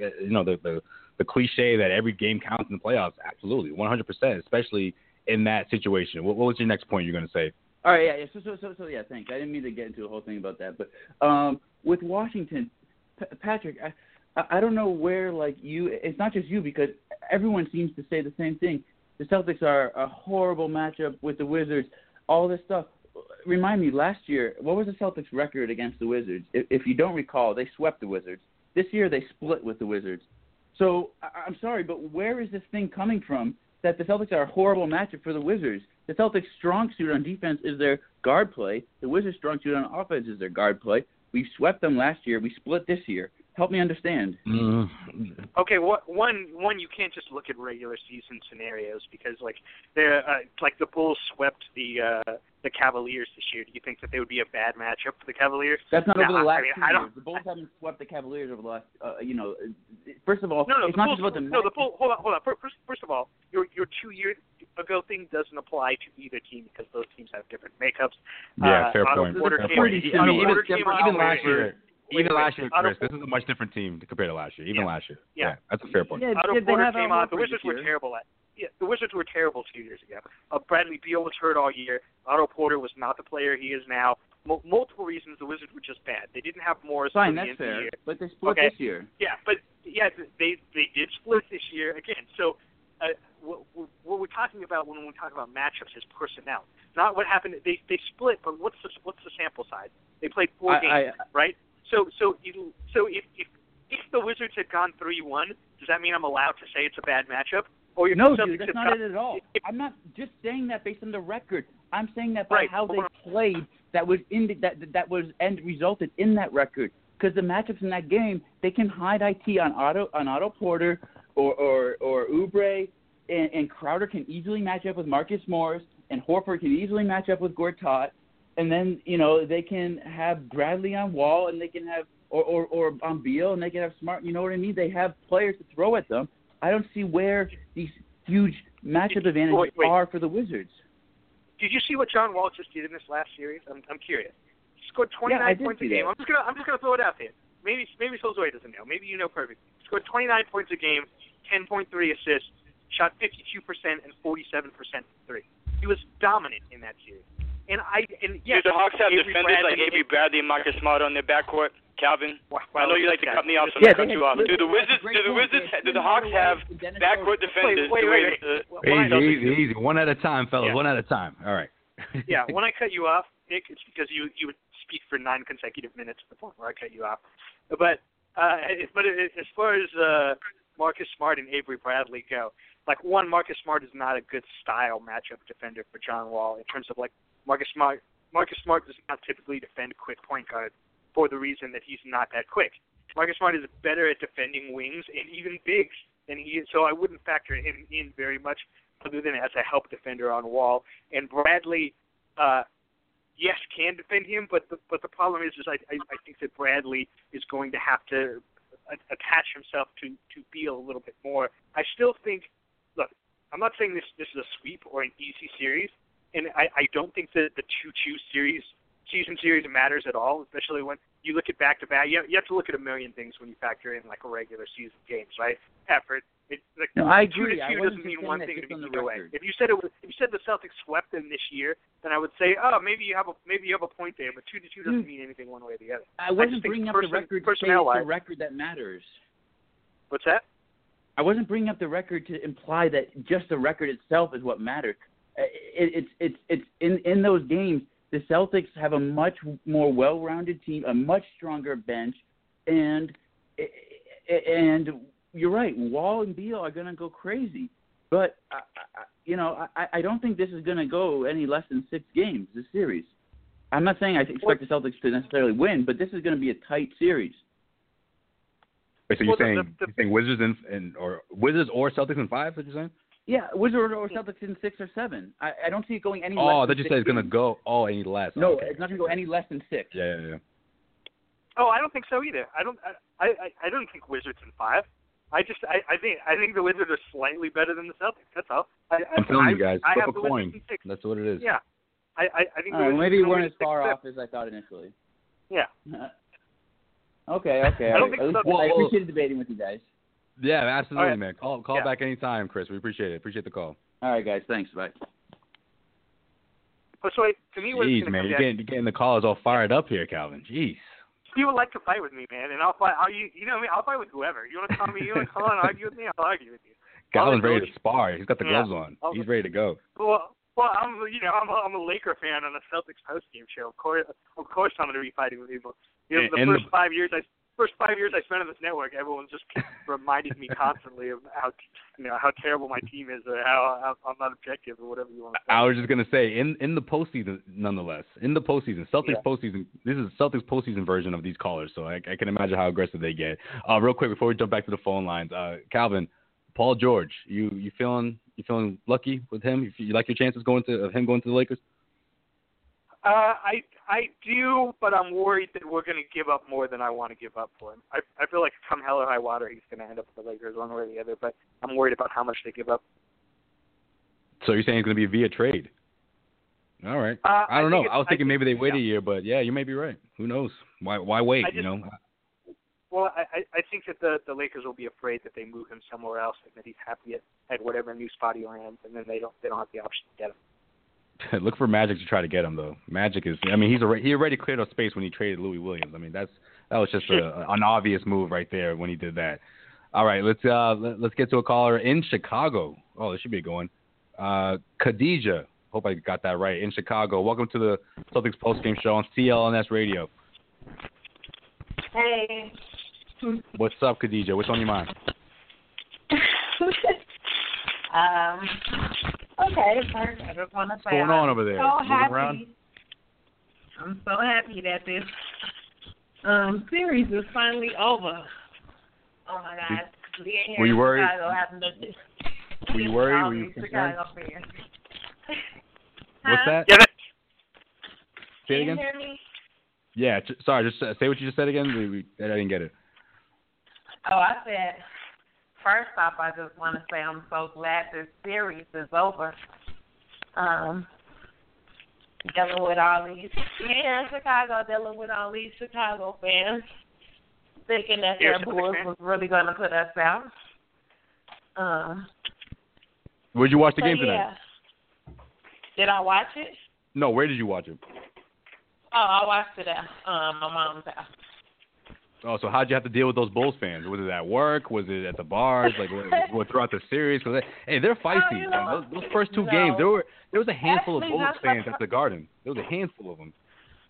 S2: the cliche that every game counts in the playoffs, absolutely, 100%, especially in that situation. What was your next point you're going to say?
S6: All right, yeah. So yeah, thanks. I didn't mean to get into a whole thing about that. But with Washington, Patrick, I don't know where, it's not just you, because everyone seems to say the same thing. The Celtics are a horrible matchup with the Wizards, all this stuff. Remind me, last year, what was the Celtics' record against the Wizards? If you don't recall, they swept the Wizards. This year, they split with the Wizards. So, I'm sorry, but where is this thing coming from that the Celtics are a horrible matchup for the Wizards? The Celtics' strong suit on defense is their guard play. The Wizards' strong suit on offense is their guard play. We swept them last year. We split this year. Help me understand.
S3: Okay, one, you can't just look at regular season scenarios because they're the Bulls swept the Cavaliers this year. Do you think that they would be a bad matchup for the Cavaliers?
S6: That's not over the last 2 years. The Bulls haven't swept the Cavaliers over the last. First of all, it's not just about the.
S3: No, the Bulls. Hold on. First of all, your 2 years ago thing doesn't apply to either team because those teams have different makeups.
S2: Yeah, fair point. Even last year, Chris, this is a much different team compared to last year. Last year. Yeah, that's a fair point.
S6: Yeah,
S3: Otto Porter came on. The Wizards were terrible the Wizards were terrible 2 years ago. Bradley Beal was hurt all year. Otto Porter was not the player he is now. Multiple reasons the Wizards were just bad. They didn't have Morris.
S6: Fine, that's fair. But they split this year.
S3: Yeah, but they did split this year again. So what we're talking about when we talk about matchups is personnel, not what happened. They split, but what's the sample size? They played 4 games, right? So if the Wizards had gone 3-1, does that mean I'm allowed to say it's a bad matchup? Or if
S6: No,
S3: the
S6: dude, that's not it at all. I'm not just saying that based on the record. I'm saying that by
S3: Right.
S6: how they played that was and resulted in that record. Because the matchups in that game, they can hide IT on Otto Porter or Oubre, and Crowder can easily match up with Marcus Morris, and Horford can easily match up with Gortat, and then they can have Bradley on Wall, and they can have or on Beal, and they can have Smart. You know what I mean? They have players to throw at them. I don't see where these huge matchup advantages are for the Wizards.
S3: Did you see what John Wall just did in this last series? I'm curious. He scored 29 points a game. I'm just gonna throw it out there. Maybe Solzoy doesn't know. Maybe you know perfectly. He scored 29 points a game, 10.3 assists, shot 52% and 47% from three. He was dominant in that series. And yes,
S4: do the Hawks have
S3: Avery
S4: defenders
S3: Bradley,
S4: like Avery Bradley and Marcus Smart on their backcourt? Calvin, I know you like to cut me off, so
S6: Yeah,
S4: I cut you off. Do the Hawks have backcourt defenders?
S2: Easy. One at a time, fellas.
S3: Yeah.
S2: One at a time. All right.
S3: Yeah, when I cut you off, Nick, it's because you would speak for 9 consecutive minutes at the point where I cut you off. But as far as Marcus Smart and Avery Bradley go, Marcus Smart is not a good style matchup defender for John Wall in terms of Marcus Smart does not typically defend quick point guard for the reason that he's not that quick. Marcus Smart is better at defending wings and even bigs than he is, so I wouldn't factor him in very much other than as a help defender on Wall. And Bradley, yes, can defend him, but the problem is I think that Bradley is going to have to attach himself to Beal a little bit more. I still think, look, I'm not saying this is a sweep or an easy series, and I don't think that the 2-2 season series matters at all, especially when you look at back-to-back. You have to look at a million things when you factor in a regular season games, right? Effort.
S6: No, I agree.
S3: 2-2 doesn't mean one thing to be either way. If you said the Celtics swept them this year, then I would say, maybe you have a point there, but 2-2 doesn't mean anything one way or the other.
S6: I wasn't bringing up the record to say it's the record that matters.
S3: What's that?
S6: I wasn't bringing up the record to imply that just the record itself is what matters. It's in those games. The Celtics have a much more well-rounded team, a much stronger bench, and you're right. Wall and Beal are going to go crazy, but I don't think this is going to go any less than 6 games. This series. I'm not saying I expect the Celtics to necessarily win, but this is going to be a tight series.
S2: Wait, so you're saying Wizards or Wizards or Celtics in 5? What you're saying?
S6: Yeah, Wizards or Celtics in 6 or 7. I don't see it going any less.
S2: Oh, that you said it's going to go any less.
S6: No,
S2: okay.
S6: It's not going to go any less than 6.
S2: Yeah.
S3: Oh, I don't think so either. I don't think Wizards in 5. I think the Wizards are slightly better than the Celtics. That's all.
S2: I'm telling you guys,
S3: I
S2: flip
S3: have
S2: a
S3: the
S2: coin.
S3: Wizards in 6.
S2: That's what it is.
S3: Yeah. I think
S6: maybe you weren't as far
S3: 6-7.
S6: off as I thought initially.
S3: Yeah.
S6: Okay.
S3: I don't think
S6: I appreciate debating with you guys.
S2: Yeah, absolutely,
S3: right.
S2: man. Call back anytime, Chris. We appreciate it. Appreciate the call.
S6: All right, guys. Thanks. Bye.
S3: So to me, what
S2: Jeez, man, you're getting the callers all fired up here, Calvin. Jeez.
S3: People like to fight with me, man, and I'll fight. I'll fight with whoever. You want to call me? You want to call and argue with me? I'll argue with you.
S2: Calvin's ready to spar. He's got the gloves on. He's ready to go.
S3: Well, I'm a Laker fan on a Celtics postgame show. Of course, I'm going to be fighting with people. The first 5 years I spent on this network, everyone just reminded me constantly of how terrible my team is, or how I'm not objective, or whatever you want to say.
S2: I was just gonna say in the postseason, nonetheless, in the postseason, Celtics postseason. This is Celtics postseason version of these callers, so I can imagine how aggressive they get. Real quick before we jump back to the phone lines, Calvin, Paul George, you feeling lucky with him? You like your chances of him going to the Lakers?
S3: I do, but I'm worried that we're going to give up more than I want to give up for him. I feel like come hell or high water, he's going to end up with the Lakers one way or the other, but I'm worried about how much they give up.
S2: So you're saying it's going to be via trade? All right. I don't know. I was thinking maybe they wait a year, but yeah, you may be right. Who knows? Why wait,
S3: Well, I think that the Lakers will be afraid that they move him somewhere else and that he's happy at whatever new spot he lands, and then they don't have the option to get him.
S2: Look for Magic to try to get him, though. Magic is, he already cleared up space when he traded Louis Williams. That was just an obvious move right there when he did that. All right, let's get to a caller in Chicago. Oh, this should be going. Khadijah, hope I got that right, in Chicago. Welcome to the Celtics postgame show on CLNS Radio.
S7: Hey.
S2: What's up, Khadijah? What's on your mind?
S7: Okay, first I just want to say
S2: What's going on over there?
S7: So happy.
S2: Around?
S7: I'm so happy that this series is finally over. Oh my God!
S2: Were you worried?
S7: Were
S2: you worried? Were you concerned? What's that?
S3: Yeah,
S2: Say it
S7: Can you
S2: again?
S7: hear me?
S2: Yeah, sorry, just say what you just said again. I didn't get it.
S7: Oh, I said, first off, I just want to say I'm so glad this series is over. Dealing with all these in Chicago, dealing with all these Chicago fans, thinking that their Bulls was really going to put us out.
S2: Where'd you watch the game
S7: yeah.
S2: tonight?
S7: Did I watch it?
S2: No, where did you watch it?
S7: Oh, I watched it at my mom's house.
S2: Oh, so how'd you have to deal with those Bulls fans? Was it at work? Was it at the bars? Like, what throughout the series? Cause they're feisty. Those first two games, there was a handful of Bulls fans at the Garden. There was a handful of them.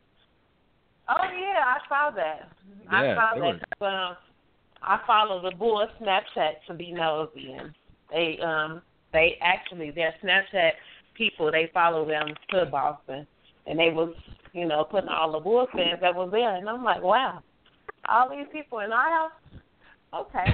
S7: Oh yeah, I saw that.
S2: Yeah,
S7: I saw that. I follow the Bulls Snapchat to be nosy, and they actually their Snapchat people, they follow them to Boston, and they was putting all the Bulls fans that was there, and I'm like, wow. All these people in our house? Okay.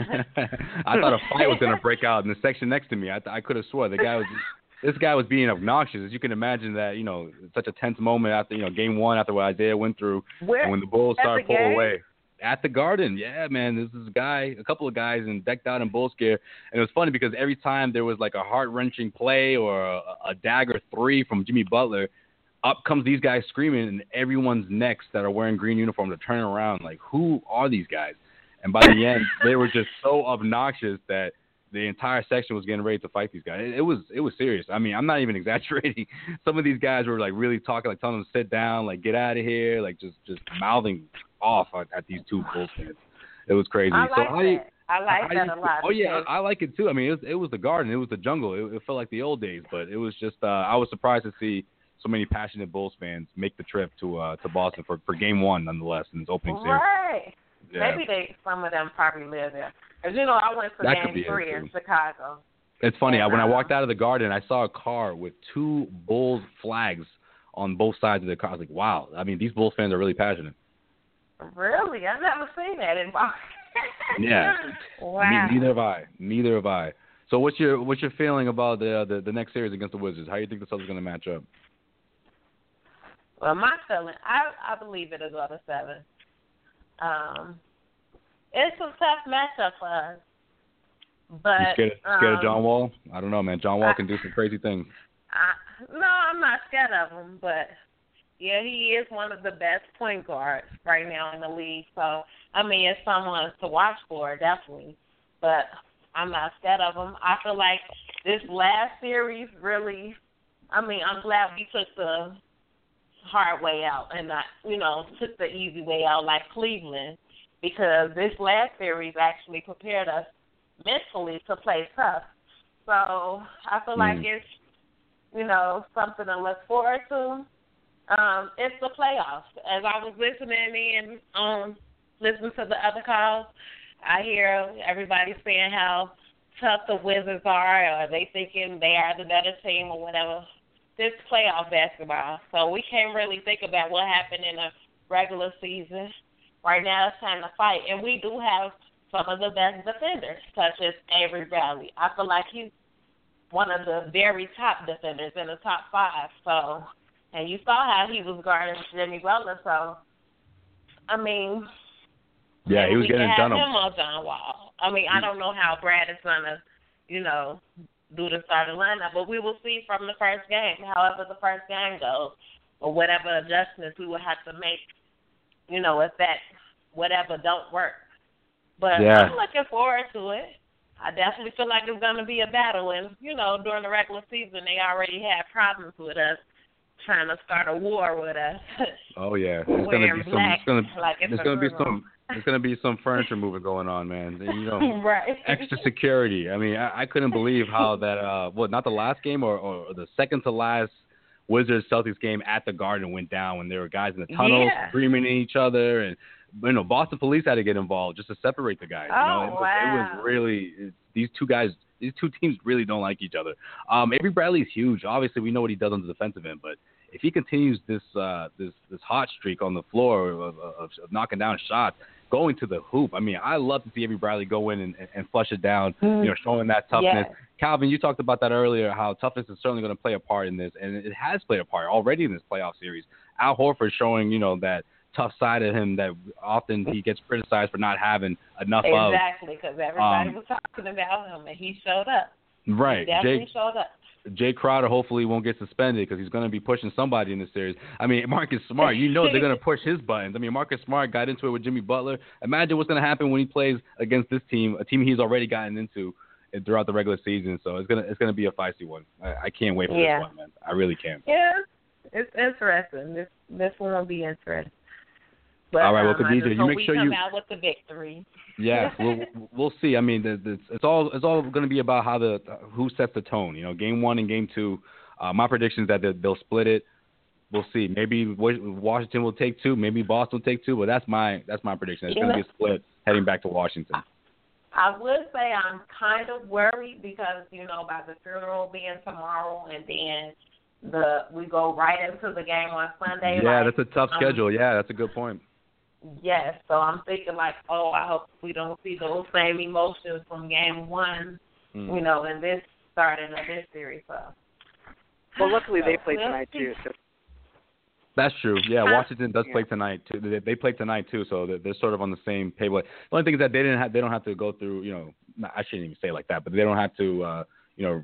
S2: I thought a fight was going to break out in the section next to me. I could have swore this guy was being obnoxious. As you can imagine that, such a tense moment after, game one, after what Isaiah went through, and when the Bulls started pulling away. At the Garden, yeah, man. This is a couple of guys decked out in Bulls gear. And it was funny because every time there was like a heart-wrenching play or a dagger three from Jimmy Butler, up comes these guys screaming, and everyone's necks that are wearing green uniforms are turning around like, who are these guys? And by the end, they were just so obnoxious that the entire section was getting ready to fight these guys. It was serious. I mean, I'm not even exaggerating. Some of these guys were like really talking, like telling them to sit down, like get out of here, like just mouthing off at these two Bulls fans. It was crazy.
S7: I like that a lot.
S2: Oh yeah, I like it too. I mean, it was the Garden, it was the jungle. It felt like the old days, but it was just I was surprised to see so many passionate Bulls fans make the trip to Boston for game one, nonetheless, in this opening series.
S7: Right.
S2: Yeah.
S7: Maybe some of them probably live there. As I went to game 3 in Chicago.
S2: It's funny. When I walked out of the Garden, I saw a car with two Bulls flags on both sides of the car. I was like, wow. I mean, these Bulls fans are really passionate.
S7: Really? I've never seen that in Boston.
S2: Yeah.
S7: Wow.
S2: I mean, neither have I. So what's your feeling about the next series against the Wizards? How do you think the Celtics are going to match up?
S7: Well, my feeling, I believe it'll go to 7. It's a tough matchup for us. But
S2: You scared of John Wall? I don't know, man. John Wall can do some crazy things.
S7: No, I'm not scared of him, but yeah, he is one of the best point guards right now in the league. So, I mean, it's someone to watch for, definitely. But I'm not scared of him. I feel like this last series really, I'm glad we took the hard way out and not, took the easy way out like Cleveland, because this last series actually prepared us mentally to play tough. So I feel like it's, something to look forward to. It's the playoffs. As I was listening listening to the other calls, I hear everybody saying how tough the Wizards are, or they thinking they are the better team or whatever. This playoff basketball, so we can't really think about what happened in the regular season. Right now it's time to fight, and we do have some of the best defenders, such as Avery Bradley. I feel like he's one of the very top defenders in the top 5. So, and you saw how he was guarding Jimmy Butler. So,
S2: yeah, he was getting it done.
S7: Him on John Wall. I don't know how Brad is gonna, do the starting lineup, but we will see from the first game, however the first game goes, or whatever adjustments we will have to make, if that whatever don't work. But I'm looking forward to it. I definitely feel like it's going to be a battle, and, during the regular season, they already had problems with us, trying to start a war with us.
S2: Oh, yeah. There's going to be There's going to be some furniture moving going on, man. And, you know,
S7: right.
S2: extra security. I mean, I couldn't believe how that, not the last game or the second to last Wizards-Celtics game at the Garden went down when there were guys in the tunnels screaming at each other. And, you know, Boston police had to get involved just to separate the guys.
S7: Oh,
S2: you know, it
S7: wow.
S2: was really these two teams really don't like each other. Avery Bradley is huge. Obviously, we know what he does on the defensive end, but if he continues this hot streak on the floor of knocking down shots, going to the hoop, I mean, I love to see Avery Bradley go in and flush it down, you know, showing that toughness.
S7: Yes.
S2: Calvin, you talked about that earlier, how toughness is certainly going to play a part in this, and it has played a part already in this playoff series. Al Horford showing, you know, that tough side of him that often he gets criticized for not having enough of.
S7: Exactly, because everybody was talking about him, and he showed up.
S2: Right.
S7: He definitely showed up.
S2: Jay Crowder hopefully won't get suspended because he's going to be pushing somebody in this series. I mean, Marcus Smart, you know they're going to push his buttons. I mean, Marcus Smart got into it with Jimmy Butler. Imagine what's going to happen when he plays against this team, a team he's already gotten into throughout the regular season. So it's gonna be a feisty one. I can't wait for this one, man. I really can't.
S7: Yeah, it's interesting. This one will be interesting. But,
S2: all right, well, Khadijah, you make sure you
S7: come out with the victory.
S2: Yeah, we'll see. I mean, it's all going to be about who sets the tone. You know, game one and game two. My prediction is that they'll split it. We'll see. Maybe Washington will take two. Maybe Boston will take two. But that's my prediction. It's going to be a split heading back to Washington.
S7: I would say I'm kind of worried because, you know, about the funeral being tomorrow and then we go right into the game on Sunday.
S2: Yeah, that's a tough schedule. Yeah, that's a good point.
S7: Yes, so I'm thinking like, I hope we don't see those same emotions from game one, you know, in this starting of this series. So.
S3: Well, luckily they play tonight too. So.
S2: That's true. Yeah, Washington does play tonight too. They play tonight too, so they're sort of on the same page. The only thing is that they don't have to go through. You know, I shouldn't even say it like that, but they don't have to. You know,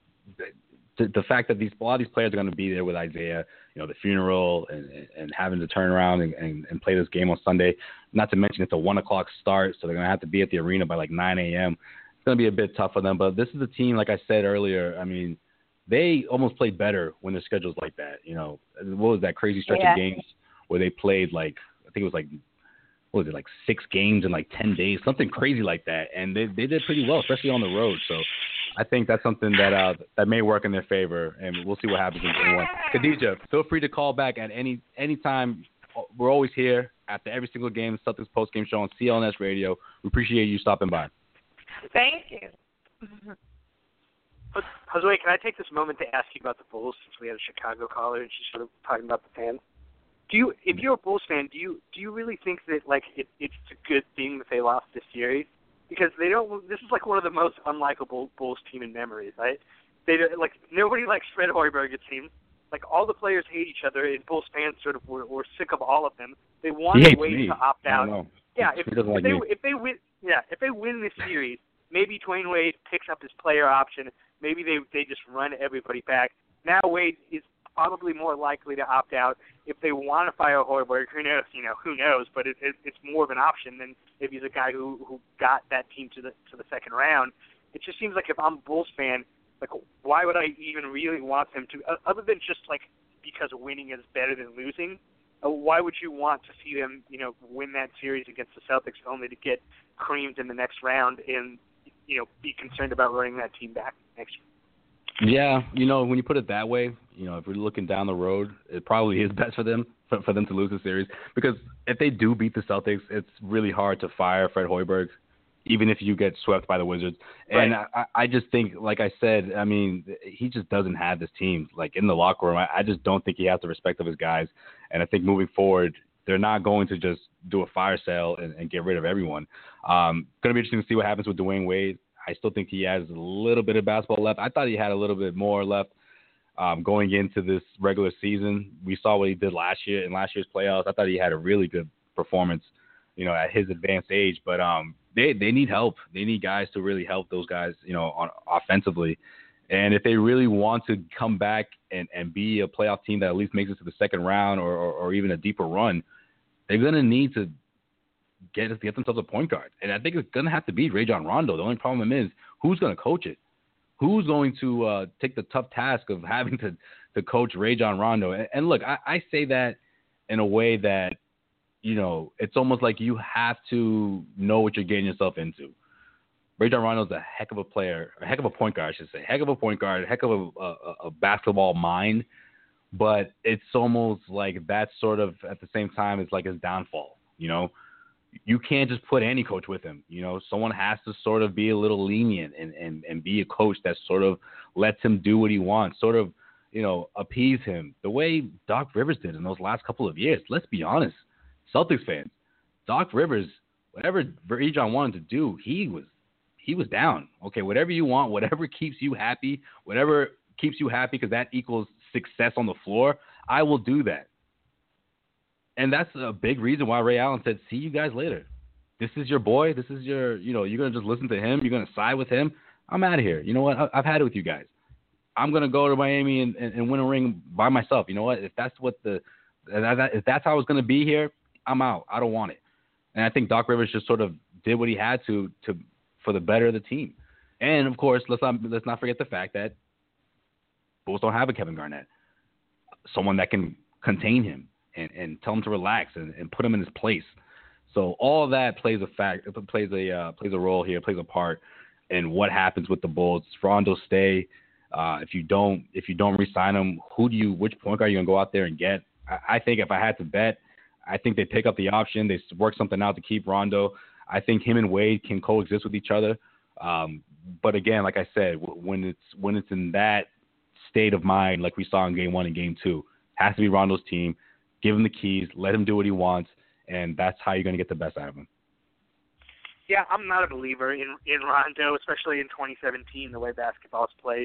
S2: the fact that a lot of these players are going to be there with Isaiah, you know, the funeral and having to turn around and play this game on Sunday. Not to mention it's a 1:00 start, so they're going to have to be at the arena by like 9 a.m. It's going to be a bit tough for them. But this is a team, like I said earlier, I mean, they almost played better when their schedule's like that. You know, what was that crazy stretch of games where they played like, I think it was like, what was it, like 6 games in like 10 days, something crazy like that. And they did pretty well, especially on the road. So I think that's something that may work in their favor, and we'll see what happens in game one. Khadijah, feel free to call back at any time. We're always here after every single game, Celtics post-game show on CLNS Radio. We appreciate you stopping by.
S7: Thank you.
S3: Jose, can I take this moment to ask you about the Bulls since we had a Chicago caller and she's sort of talking about the fans? If you're a Bulls fan, do you really think that like it's a good thing that they lost this series? Because they don't. This is like one of the most unlikable Bulls team in memory, right? They like nobody likes Fred Hoiberg. It seems like all the players hate each other, and Bulls fans sort of were sick of all of them. They want a way to opt out. Yeah, if they win this series, maybe Dwayne Wade picks up his player option. Maybe they just run everybody back. Now Wade is probably more likely to opt out. If they want to fire Hoiberg, who knows? But it's more of an option than if he's a guy who got that team to the second round. It just seems like if I'm a Bulls fan, like why would I even really want them to? Other than just like because winning is better than losing, why would you want to see them, win that series against the Celtics only to get creamed in the next round and be concerned about running that team back next year?
S2: Yeah, when you put it that way, if we're looking down the road, it probably is best for them to lose the series, because if they do beat the Celtics, it's really hard to fire Fred Hoiberg, even if you get swept by the Wizards. Right. And I just think, like I said, I mean, he just doesn't have this team like in the locker room. I just don't think he has the respect of his guys. And I think moving forward, they're not going to just do a fire sale and get rid of everyone. Going to be interesting to see what happens with Dwayne Wade. I still think he has a little bit of basketball left. I thought he had a little bit more left going into this regular season. We saw what he did last year in last year's playoffs. I thought he had a really good performance, at his advanced age. But they need help. They need guys to really help those guys, offensively. And if they really want to come back and be a playoff team that at least makes it to the second round or even a deeper run, they're going to need to get themselves a point guard. And I think it's going to have to be Rajon Rondo. The only problem is who's going to coach it? Who's going to take the tough task of having to coach Rajon Rondo? And look, I say that in a way that it's almost like you have to know what you're getting yourself into. Rajon Rondo's a heck of a player, a heck of a point guard, I should say. Heck of a point guard, heck of a basketball mind. But it's almost like that's sort of at the same time it's like his downfall. You can't just put any coach with him. Someone has to sort of be a little lenient and be a coach that sort of lets him do what he wants, sort of, appease him the way Doc Rivers did in those last couple of years. Let's be honest, Celtics fans, Doc Rivers, whatever Rajon wanted to do, he was down. Okay, whatever you want, whatever keeps you happy, because that equals success on the floor, I will do that. And that's a big reason why Ray Allen said, see you guys later. This is your boy. This is your, you're going to just listen to him. You're going to side with him. I'm out of here. You know what? I've had it with you guys. I'm going to go to Miami and win a ring by myself. You know what? If that's if that's how it's going to be here, I'm out. I don't want it. And I think Doc Rivers just sort of did what he had to for the better of the team. And of course, let's not forget the fact that Bulls don't have a Kevin Garnett, someone that can contain him and tell him to relax and put him in his place. So all of that plays a role here, plays a part in what happens with the Bulls. Rondo stay. If you don't re-sign him, which point guard are you gonna go out there and get? I think if I had to bet, I think they pick up the option. They work something out to keep Rondo. I think him and Wade can coexist with each other. But again, like I said, when it's in that state of mind, like we saw in Game 1 and Game 2, has to be Rondo's team. Give him the keys, let him do what he wants, and that's how you're going to get the best out of him.
S3: Yeah, I'm not a believer in Rondo, especially in 2017, the way basketball is played.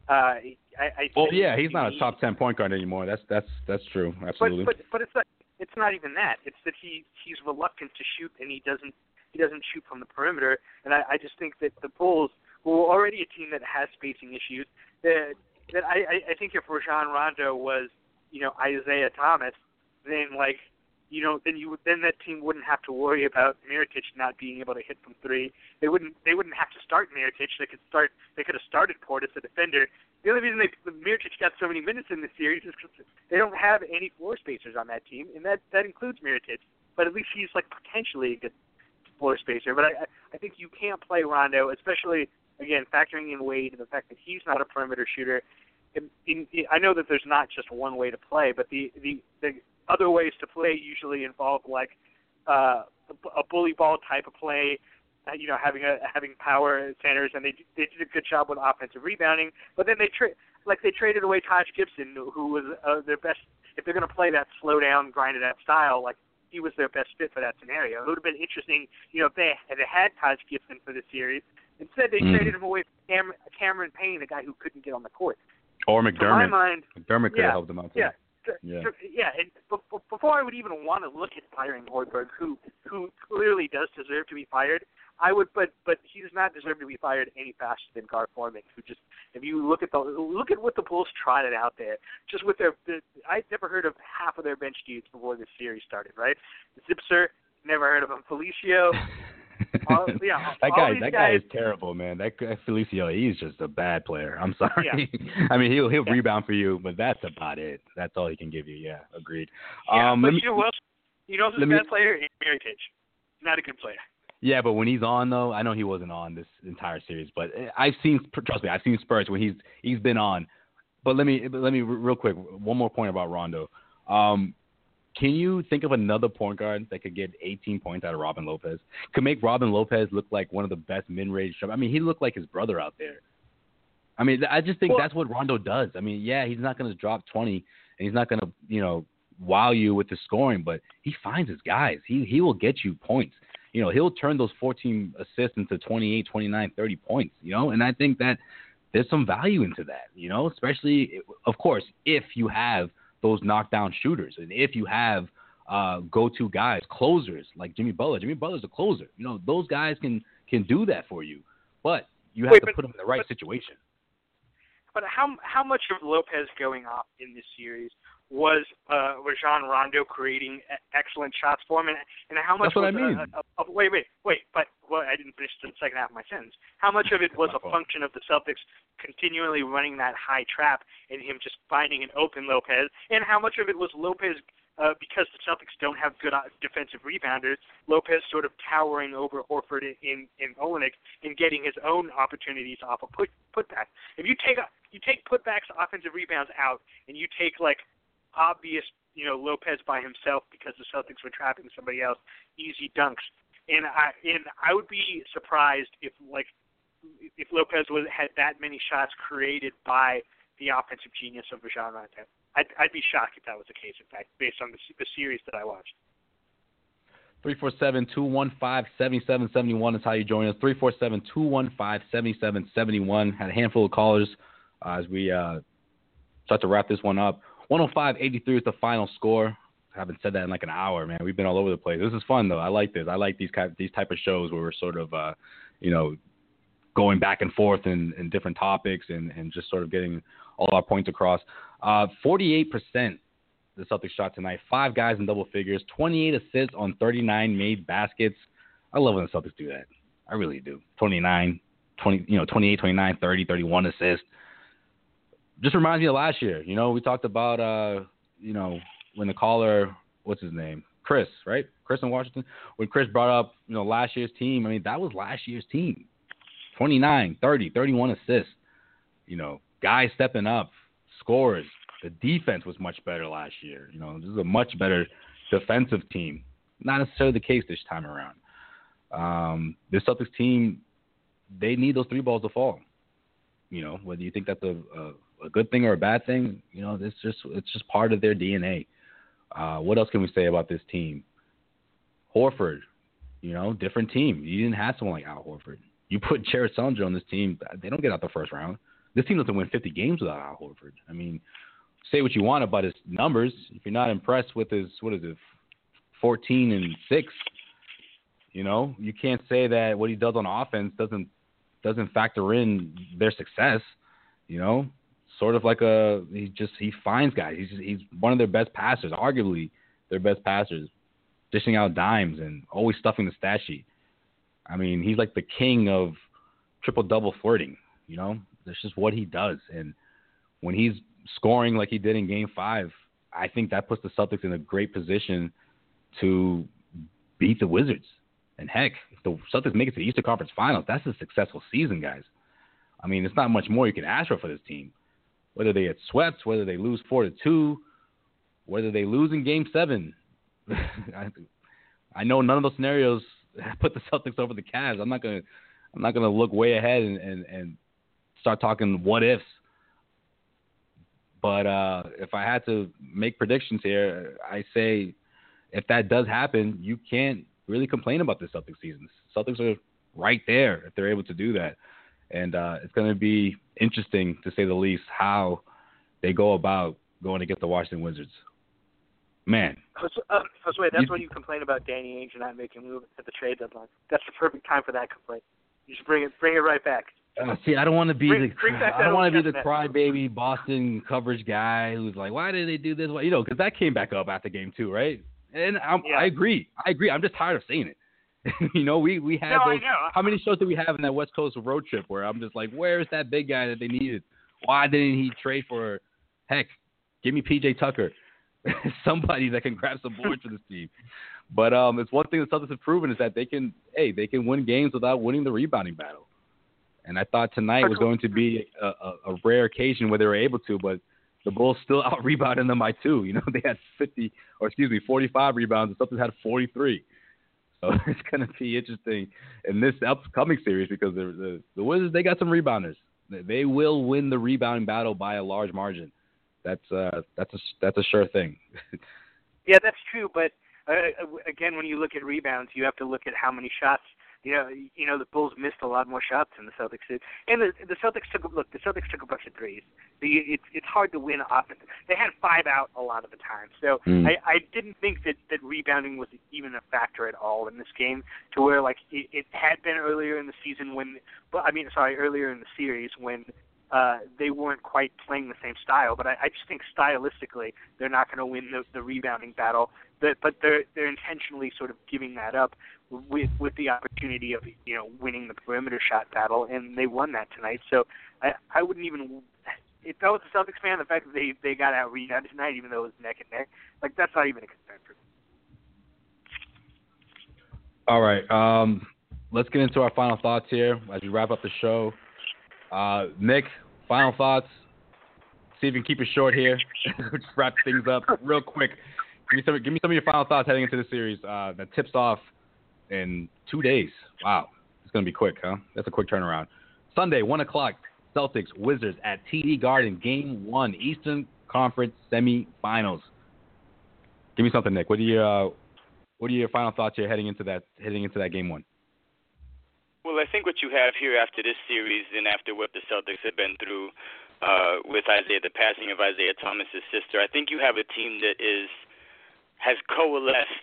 S2: He's not a top 10 point guard anymore. That's true, absolutely.
S3: But it's not even that. It's that he's reluctant to shoot, and he doesn't shoot from the perimeter. And I just think that the Bulls, who are already a team that has spacing issues, that I think if Rajon Rondo was Isaiah Thomas, then that team wouldn't have to worry about Mirotic not being able to hit from three. They wouldn't have to start Mirotic. They could have started Portis, the defender. The only reason Mirotic got so many minutes in this series is because they don't have any floor spacers on that team, and that includes Mirotic. But at least he's potentially a good floor spacer. But I think you can't play Rondo, especially again factoring in Wade and the fact that he's not a perimeter shooter. I know that there's not just one way to play, but the other ways to play usually involve a bully ball type of play, having power centers, and they did a good job with offensive rebounding. But then they traded away Taj Gibson, who was their best. If they're going to play that slow down, grinded out style, he was their best fit for that scenario. It would have been interesting, if they had Taj Gibson for the series. Instead, they traded him away for Cameron Payne, a guy who couldn't get on the court.
S2: Or McDermott.
S3: To my mind,
S2: McDermott could have helped them out too.
S3: Yeah. And before I would even want to look at firing Hoiberg, who clearly does deserve to be fired, I would, but he does not deserve to be fired any faster than Gar Forman, who just, if you look at what the Bulls trotted out there, just with I'd never heard of half of their bench dudes before this series started, right? Zipser, never heard of him. Felicio.
S2: That guy is terrible, man. That guy, Felicio, he's just a bad player. I'm sorry. Yeah. I mean, he'll rebound for you, but that's about it. That's all he can give you. Yeah, agreed.
S3: Yeah, but who's a bad player? Mirotic. Not a good player.
S2: Yeah, but when he's on, though, I know he wasn't on this entire series, but I've seen spurts when he's been on. But let me real quick, one more point about Rondo. Can you think of another point guard that could get 18 points out of Robin Lopez? Could make Robin Lopez look like one of the best mid-range. I mean, he looked like his brother out there. I mean, I just think that's what Rondo does. I mean, yeah, he's not going to drop 20, and he's not going to, wow you with the scoring, but he finds his guys. He will get you points. He'll turn those 14 assists into 28, 29, 30 points, and I think that there's some value into that, especially, of course, if you have those knockdown shooters, and if you have go-to guys, closers like Jimmy Butler. Jimmy Butler's a closer. Those guys can do that for you, but you have to put them in the right situation.
S3: But how much of Lopez going off in this series was Rajon Rondo creating excellent shots for him, and how much?
S2: That's what I mean.
S3: Wait. But I didn't finish the second half of my sentence. How much of it was a function of the Celtics continually running that high trap and him just finding an open Lopez, and how much of it was Lopez because the Celtics don't have good defensive rebounders, Lopez sort of towering over Horford in Olynyk and getting his own opportunities off of putback. If you take putbacks, offensive rebounds out, and you take like obvious, Lopez by himself because the Celtics were trapping somebody else, easy dunks. And I would be surprised if Lopez had that many shots created by the offensive genius of Rajon Rondo. I'd be shocked if that was the case, in fact, based on the series that I watched.
S2: 347-215-7771 is how you join us. 347-215-7771. Had a handful of callers as we start to wrap this one up. 105-83 is the final score. I haven't said that in like an hour, man. We've been all over the place. This is fun, though. I like this. I like these type of shows where we're sort of, going back and forth in different topics and just sort of getting all our points across. 48% the Celtics shot tonight. 5 guys in double figures. 28 assists on 39 made baskets. I love when the Celtics do that. I really do. 28, 29, 30, 31 assists. Just reminds me of last year. We talked about, when the caller, what's his name? Chris, right? Chris in Washington. When Chris brought up, last year's team, that was last year's team. 29, 30, 31 assists. Guys stepping up, scores. The defense was much better last year. This is a much better defensive team. Not necessarily the case this time around. This Celtics team, they need those 3 balls to fall. Whether you think that's a good thing or a bad thing, it's just part of their DNA. What else can we say about this team? Horford, different team. You didn't have someone like Al Horford. You put Jared Sullinger on this team, they don't get out the first round. This team doesn't win 50 games without Al Horford. Say what you want about his numbers. If you're not impressed with his, 14 and 6, you can't say that what he does on offense doesn't factor in their success. Sort of like he finds guys. He's one of their best passers, arguably their best passers, dishing out dimes and always stuffing the stat sheet. He's like the king of triple-double flirting, That's just what he does. And when he's scoring like he did in Game 5, I think that puts the Celtics in a great position to beat the Wizards. And heck, if the Celtics make it to the Eastern Conference Finals, that's a successful season, guys. It's not much more you can ask for this team. Whether they get swept, whether they lose 4-2, whether they lose in Game 7. I know none of those scenarios put the Celtics over the Cavs. I'm not gonna look way ahead and start talking what ifs. But if I had to make predictions here, I say if that does happen, you can't really complain about the Celtics season. Celtics are right there if they're able to do that. And it's going to be interesting, to say the least, how they go about going to get the Washington Wizards. Man.
S3: Josue, that's when you complain about Danny Ainge not making a move at the trade deadline. That's the perfect time for that complaint. You should bring it right back.
S2: See, I don't want to be the crybaby Boston coverage guy who's like, why did they do this? Because that came back up after Game 2, right? And I agree. I'm just tired of saying it. We had those. How many shows did we have in that West Coast road trip where I'm just like, where's that big guy that they needed? Why didn't he trade for? Heck, give me PJ Tucker, somebody that can grab some boards for this team. But it's one thing the Celtics have proven is that they can win games without winning the rebounding battle. And I thought tonight was going to be a rare occasion where they were able to, but the Bulls still out-rebounded them by 2. They had 45 rebounds. The Celtics had 43. So it's going to be interesting in this upcoming series because the Wizards, they got some rebounders. They will win the rebounding battle by a large margin. That's a sure thing.
S3: Yeah, that's true. But again, when you look at rebounds, you have to look at how many shots. The Bulls missed a lot more shots than the Celtics did, and the Celtics took a bunch of threes. It's hard to win offense. They had 5 out a lot of the time, so I didn't think that rebounding was even a factor at all in this game. To where it had been earlier in the season earlier in the series when they weren't quite playing the same style. But I just think stylistically they're not going to win the rebounding battle. But they're intentionally sort of giving that up with the opportunity of winning the perimeter shot battle, and they won that tonight. So I wouldn't even if I was a Celtics fan, the fact that they got out rebounded tonight, even though it was neck and neck, like that's not even a concern for me.
S2: All right, let's get into our final thoughts here as we wrap up the show. Nick, final thoughts. See if you can keep it short here. Just wrap things up real quick. Give me some of your final thoughts heading into the series that tips off in 2 days. Wow, it's gonna be quick, huh? That's a quick turnaround. Sunday, 1 o'clock. Celtics Wizards at TD Garden, Game 1, Eastern Conference Semifinals. Give me something, Nick. What are your final thoughts here heading into that Game 1?
S4: Well, I think what you have here after this series and after what the Celtics have been through with the passing of Isaiah Thomas's sister, I think you have a team that has coalesced.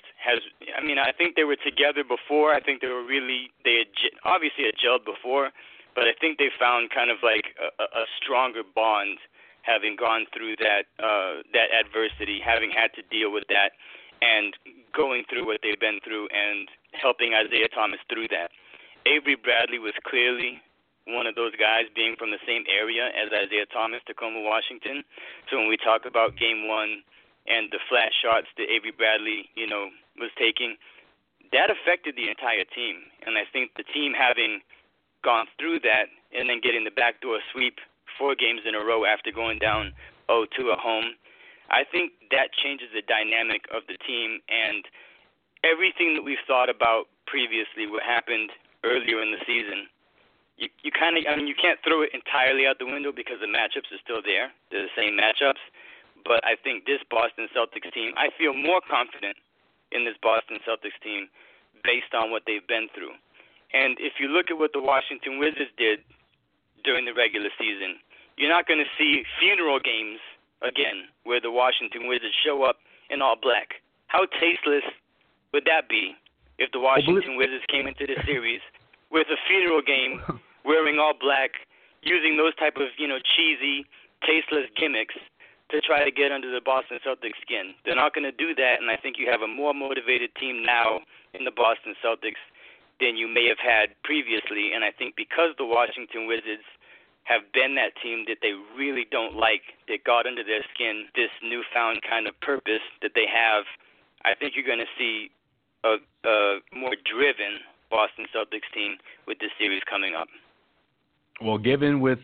S4: I think they were together before. I think they had obviously gelled before. But I think they found kind of like a stronger bond, having gone through that adversity, having had to deal with that, and going through what they've been through, and helping Isaiah Thomas through that. Avery Bradley was clearly one of those guys, being from the same area as Isaiah Thomas, Tacoma, Washington. So when we talk about Game 1 and the flat shots that Avery Bradley, was taking, that affected the entire team. And I think the team having gone through that and then getting the backdoor sweep 4 games in a row after going down 0-2 at home, I think that changes the dynamic of the team, and everything that we've thought about previously, what happened earlier in the season, you can't throw it entirely out the window because the matchups are still there. They're the same matchups. But I think this Boston Celtics team, I feel more confident in this Boston Celtics team based on what they've been through. And if you look at what the Washington Wizards did during the regular season, you're not going to see funeral games again where the Washington Wizards show up in all black. How tasteless would that be if the Washington Wizards came into this series with a funeral game wearing all black, using those type of, cheesy, tasteless gimmicks to try to get under the Boston Celtics skin? They're not going to do that, and I think you have a more motivated team now in the Boston Celtics than you may have had previously. And I think because the Washington Wizards have been that team that they really don't like, that got under their skin, this newfound kind of purpose that they have, I think you're going to see a more driven Boston Celtics team with this series coming up.
S2: Well, given with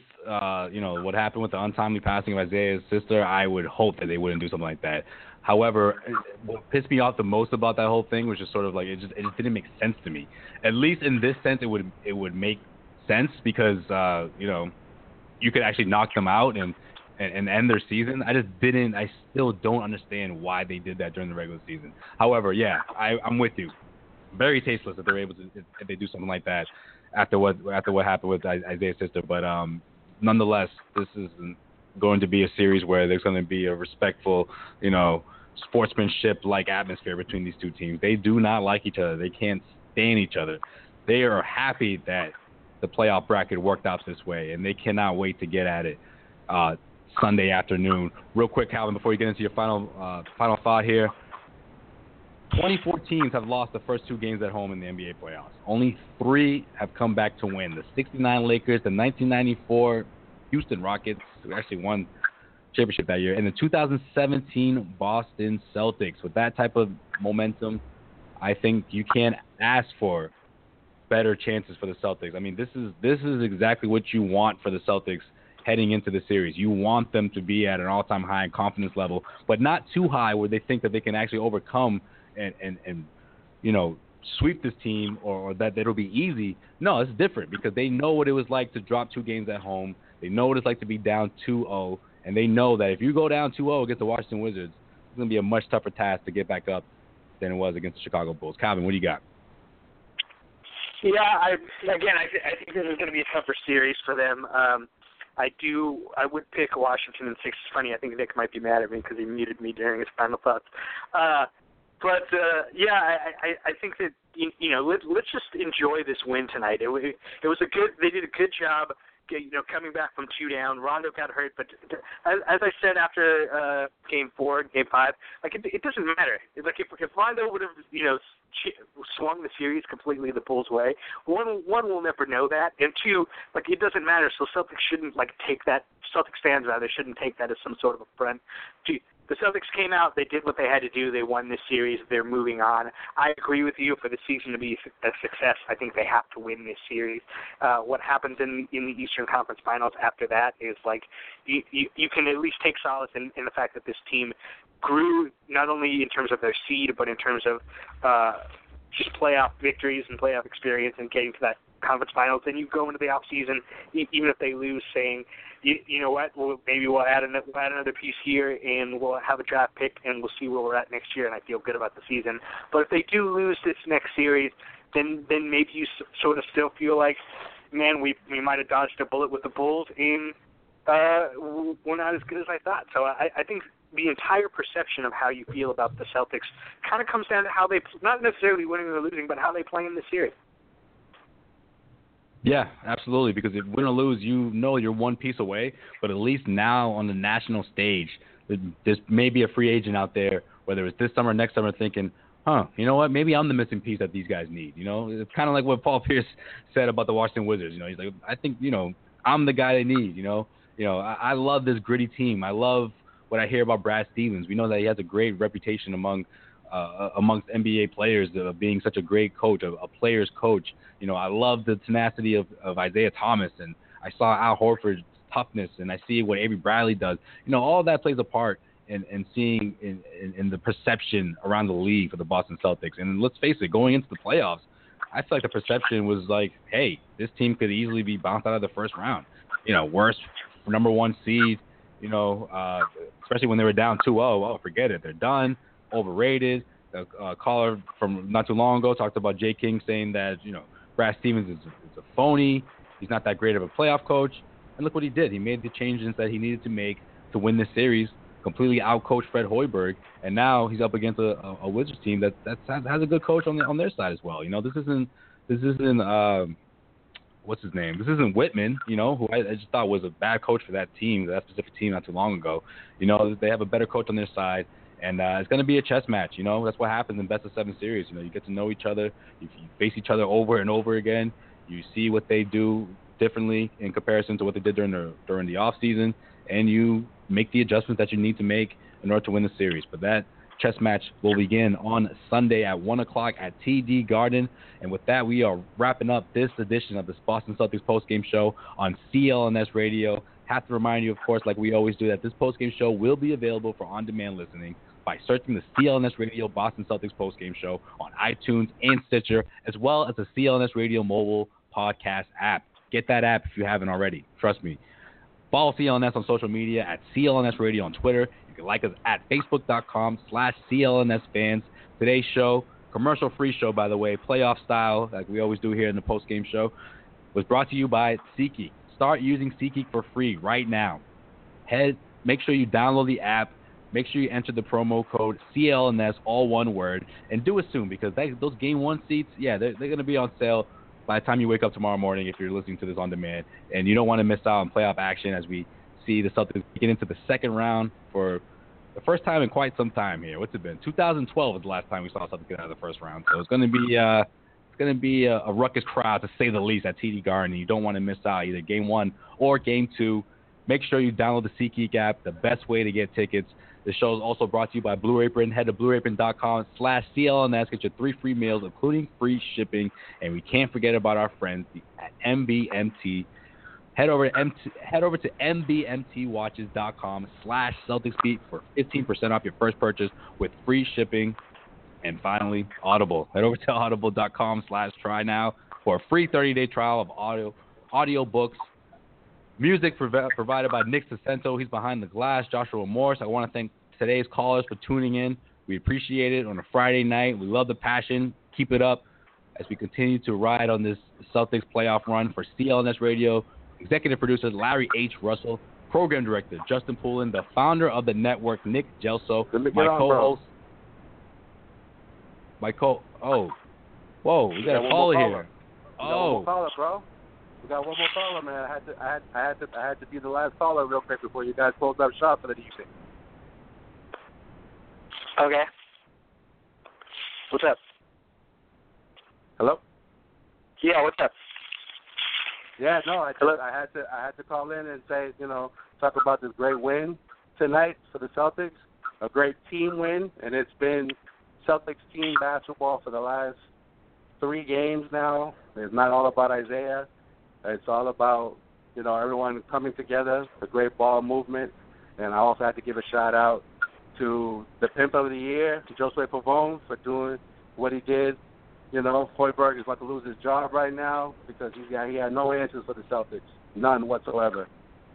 S2: what happened with the untimely passing of Isaiah's sister, I would hope that they wouldn't do something like that. However, what pissed me off the most about that whole thing was just sort of like it just didn't make sense to me. At least in this sense, it would make sense because you could actually knock them out and end their season. I still don't understand why they did that during the regular season. However, yeah, I'm with you. Very tasteless if they're able to if they do something like that after what happened with Isaiah's sister. But nonetheless, this is going to be a series where there's going to be a respectful, sportsmanship-like atmosphere between these two teams. They do not like each other. They can't stand each other. They are happy that the playoff bracket worked out this way, and they cannot wait to get at it Sunday afternoon. Real quick, Calvin, before you get into your final thought here, 24 teams have lost the first 2 games at home in the NBA playoffs. Only 3 have come back to win. The 69 Lakers, the 1994 Houston Rockets, who actually won championship that year, and the 2017 Boston Celtics. With that type of momentum, I think you can't ask for better chances for the Celtics. I mean, this is exactly what you want for the Celtics heading into the series. You want them to be at an all-time high in confidence level, but not too high where they think that they can actually overcome and sweep this team or that it'll be easy. No, it's different because they know what it was like to drop 2 games at home. They know what it's like to be down 2-0, and they know that if you go down 2-0 against the Washington Wizards, it's going to be a much tougher task to get back up than it was against the Chicago Bulls. Calvin, what do you got?
S3: Yeah, I think this is going to be a tougher series for them. I would pick Washington in 6. It's funny, I think Nick might be mad at me because he muted me during his final thoughts. I think that let's just enjoy this win tonight. It was they did a good job coming back from 2 down. Rondo got hurt, but as I said after Game 4, Game 5, like it doesn't matter. Like if Rondo would have swung the series completely the Bulls' way, one will never know that, and two, like it doesn't matter. So Celtics shouldn't take that. Celtics fans rather shouldn't take that as some sort of a front. The Celtics came out, they did what they had to do, they won this series, they're moving on. I agree with you, for the season to be a success, I think they have to win this series. What happens in the Eastern Conference Finals after that is you can at least take solace in the fact that this team grew not only in terms of their seed, but in terms of just playoff victories and playoff experience and getting to that conference finals. Then you go into the off season, even if they lose, saying, you know what, maybe we'll add another piece here, and we'll have a draft pick, and we'll see where we're at next year, and I feel good about the season. But if they do lose this next series, then maybe you sort of still feel like, man, we might have dodged a bullet with the Bulls, and we're not as good as I thought. So I think the entire perception of how you feel about the Celtics kind of comes down to how they, not necessarily winning or losing, but how they play in the series.
S2: Yeah, absolutely, because if win or lose, you're one piece away, but at least now on the national stage, there's maybe a free agent out there, whether it's this summer or next summer, thinking, you know what, maybe I'm the missing piece that these guys need. It's kind of like what Paul Pierce said about the Washington Wizards. He's like, I think, I'm the guy they need, I love this gritty team. I love what I hear about Brad Stevens. We know that he has a great reputation amongst NBA players of being such a great coach, a player's coach. I love the tenacity of Isaiah Thomas, and I saw Al Horford's toughness, and I see what Avery Bradley does. All that plays a part in seeing in the perception around the league for the Boston Celtics. And let's face it, going into the playoffs, I feel like the perception was like, hey, this team could easily be bounced out of the first round. Worst number one seed, especially when they were down 2-0. Oh, forget it. They're done. Overrated. A caller from not too long ago talked about Jay King saying that, Brad Stevens is a phony. He's not that great of a playoff coach. And look what he did. He made the changes that he needed to make to win this series, completely outcoached Fred Hoiberg, and now he's up against a Wizards team that has a good coach on their side as well. This isn't what's his name? This isn't Whitman, who I just thought was a bad coach for that team, that specific team not too long ago. They have a better coach on their side. And it's going to be a chess match, That's what happens in best-of-7 series. You get to know each other. You face each other over and over again. You see what they do differently in comparison to what they did during the off-season, and you make the adjustments that you need to make in order to win the series. But that chess match will begin on Sunday at 1 o'clock at TD Garden. And with that, we are wrapping up this edition of the Boston Celtics postgame show on CLNS Radio. Have to remind you, of course, like we always do, that this postgame show will be available for on-demand listening by searching the CLNS Radio Boston Celtics postgame show on iTunes and Stitcher, as well as the CLNS Radio mobile podcast app. Get that app if you haven't already. Trust me. Follow CLNS on social media at CLNS Radio on Twitter. You can like us at Facebook.com/CLNS fans. Today's show, commercial-free show, by the way, playoff style, like we always do here in the postgame show, was brought to you by SeatGeek. Start using SeatGeek for free right now. Make sure you download the app. Make sure you enter the promo code CLNS, all one word, and do it soon, because those Game 1 seats, they're going to be on sale by the time you wake up tomorrow morning if you're listening to this on demand. And you don't want to miss out on playoff action as we see the Celtics get into the second round for the first time in quite some time here. What's it been? 2012 was the last time we saw Celtics get out of the first round. So it's going to be a ruckus crowd, to say the least, at TD Garden. You don't want to miss out either Game 1 or Game 2. Make sure you download the SeatGeek app, the best way to get tickets. The show is also brought to you by Blue Apron. Head to blueapron.com/CLNS. Get your 3 free meals, including free shipping. And we can't forget about our friends at MBMT. Head over to MBMTwatches.com/CelticsBeat for 15% off your first purchase with free shipping. And finally, Audible. Head over to audible.com/trynow for a free 30-day trial of audio books. Music provided by Nick Sacento. He's behind the glass. Joshua Morse. I want to thank today's callers for tuning in. We appreciate it on a Friday night. We love the passion. Keep it up as we continue to ride on this Celtics playoff run. For CLNS Radio, executive producer Larry H. Russell, program director Justin Poulin, the founder of the network Nick Gelso, my co-host. Whoa, we got a caller here.
S8: Caller, bro. We got one more caller, man. I had to be the last caller real quick before you guys closed up shop for the evening.
S3: Okay. What's up?
S8: Hello?
S3: Yeah, what's up?
S8: Yeah, no, I had to call in and say, talk about this great win tonight for the Celtics, a great team win, and it's been Celtics team basketball for the last 3 games now. It's not all about Isaiah. It's all about, everyone coming together, a great ball movement, and I also had to give a shout out to the pimp of the year, Josue Pavone, for doing what he did. Hoiberg is about to lose his job right now because he had no answers for the Celtics, none whatsoever.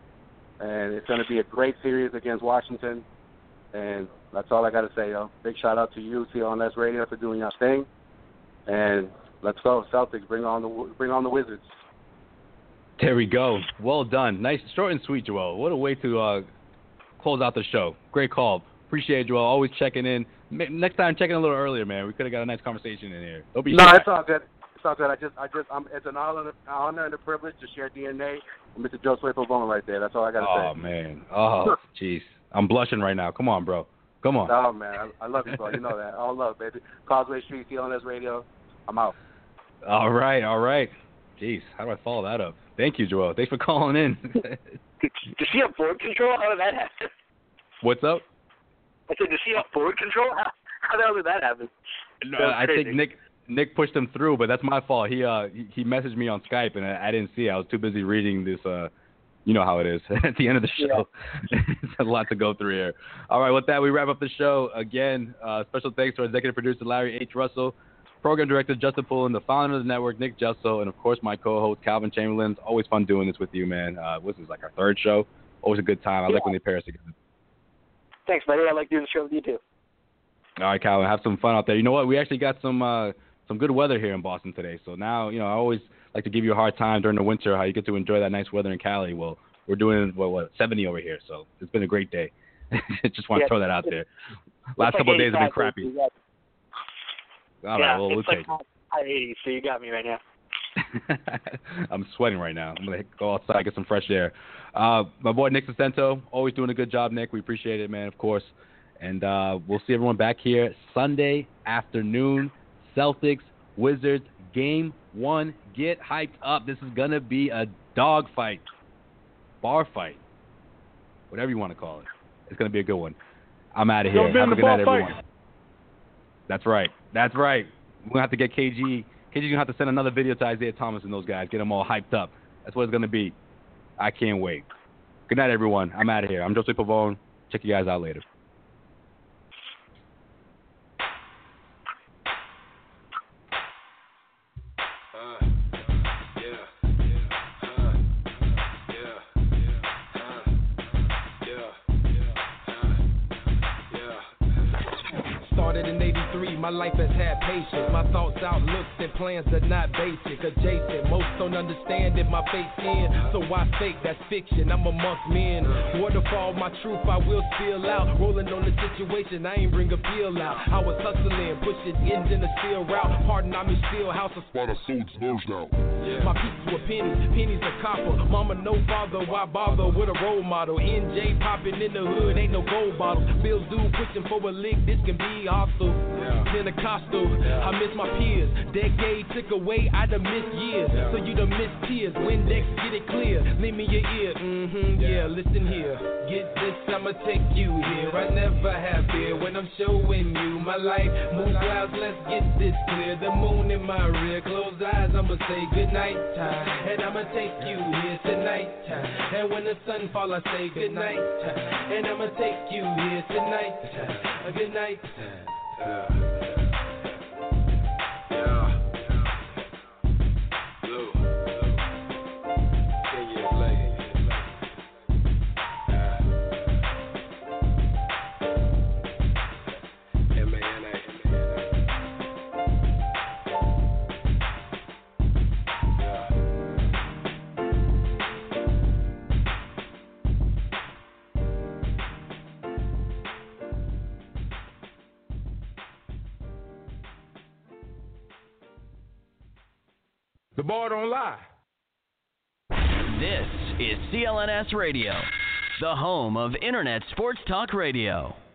S8: And it's going to be a great series against Washington, and that's all I got to say, yo. Big shout out to you, CLNS Radio, for doing your thing, and let's go, Celtics. Bring on the Wizards.
S2: There we go. Well done. Nice, short and sweet, Joel. What a way to close out the show. Great call. Appreciate it, Joel. Always checking in. Next time, check in a little earlier, man. We could have got a nice conversation in here. Don't be shy.
S8: It's all good. It's all good. It's an honor and a privilege to share DNA with Mr. Josue Pavone right there. That's all I got to say.
S2: Oh, man. Oh, jeez. I'm blushing right now. Come on, bro. Come on.
S8: Oh, man. I love you, bro. You know that. All love, baby. Causeway Street, CLNS Radio. I'm out.
S2: All right. Jeez, how do I follow that up? Thank you, Joel. Thanks for calling in.
S3: Does he have board control? How did that happen?
S2: What's up?
S3: I said, does he have board control? How the hell did that happen?
S2: No, I think Nick pushed him through, but that's my fault. He messaged me on Skype, and I didn't see it. I was too busy reading this. You know how it is at the end of the show. Yeah. It's a lot to go through here. All right, with that, we wrap up the show. Again, special thanks to our executive producer, Larry H. Russell, program director, Justin Pullen, the founder of the network, Nick Jusso, and, of course, my co-host, Calvin Chamberlain. It's always fun doing this with you, man. This is like our 3rd show. Always a good time. I like when they pair us together.
S3: Thanks, buddy. I like doing the show with you, too.
S2: All right, Calvin, have some fun out there. You know what? We actually got some good weather here in Boston today. So now, I always like to give you a hard time during the winter how you get to enjoy that nice weather in Cali. Well, we're doing, 70 over here. So it's been a great day. Just want to throw that out there. Last couple of days have been crappy. All right, well, we'll take it.
S3: High 80s, so you got me right now.
S2: I'm sweating right now. I'm going to go outside, get some fresh air. My boy Nick Sacento, always doing a good job, Nick. We appreciate it, man, of course. And we'll see everyone back here Sunday afternoon. Celtics, Wizards, Game 1. Get hyped up. This is going to be a dog fight, bar fight, whatever you want to call it. It's going to be a good one. I'm out of here. Have a good night, everyone. That's right. We're going to have to get KG. KG's going to have to send another video to Isaiah Thomas and those guys. Get them all hyped up. That's what it's going to be. I can't wait. Good night, everyone. I'm out of here. I'm Josue Pavone. Check you guys out later.
S9: In 83, my life has had patience. My thoughts, outlooks, and plans are not basic. Adjacent, most don't understand it. My face in, so why fake? That's fiction. I'm amongst men. Waterfall, my truth, I will spill out. Rolling on the situation, I ain't bring a feel out. I was hustling, pushing ends in the steel route. Pardon, I'm in steel house. A spot of suits merged out. My pieces were pennies are copper. Mama, no father, why bother with a role model? NJ popping in the hood, ain't no gold bottles. Bills due, pushing for a lick, this can be hostile. Pentecostal, I miss my peers. Decade took away, I done missed years. So you done missed tears. Windex, get it clear. Lend me your ear. Yeah, listen here. Get this, I'ma take you here. I never have fear when I'm showing you my life. Move clouds, let's get this clear. The moon in my rear. Close eyes, I'ma say good night time. And I'ma take you here tonight time. And when the sun fall, I say good night time. And I'ma take you here tonight time. Good night time. Blue. Can you play? M-A-N-A. The bar don't lie.
S1: This is CLNS Radio, the home of Internet Sports Talk Radio.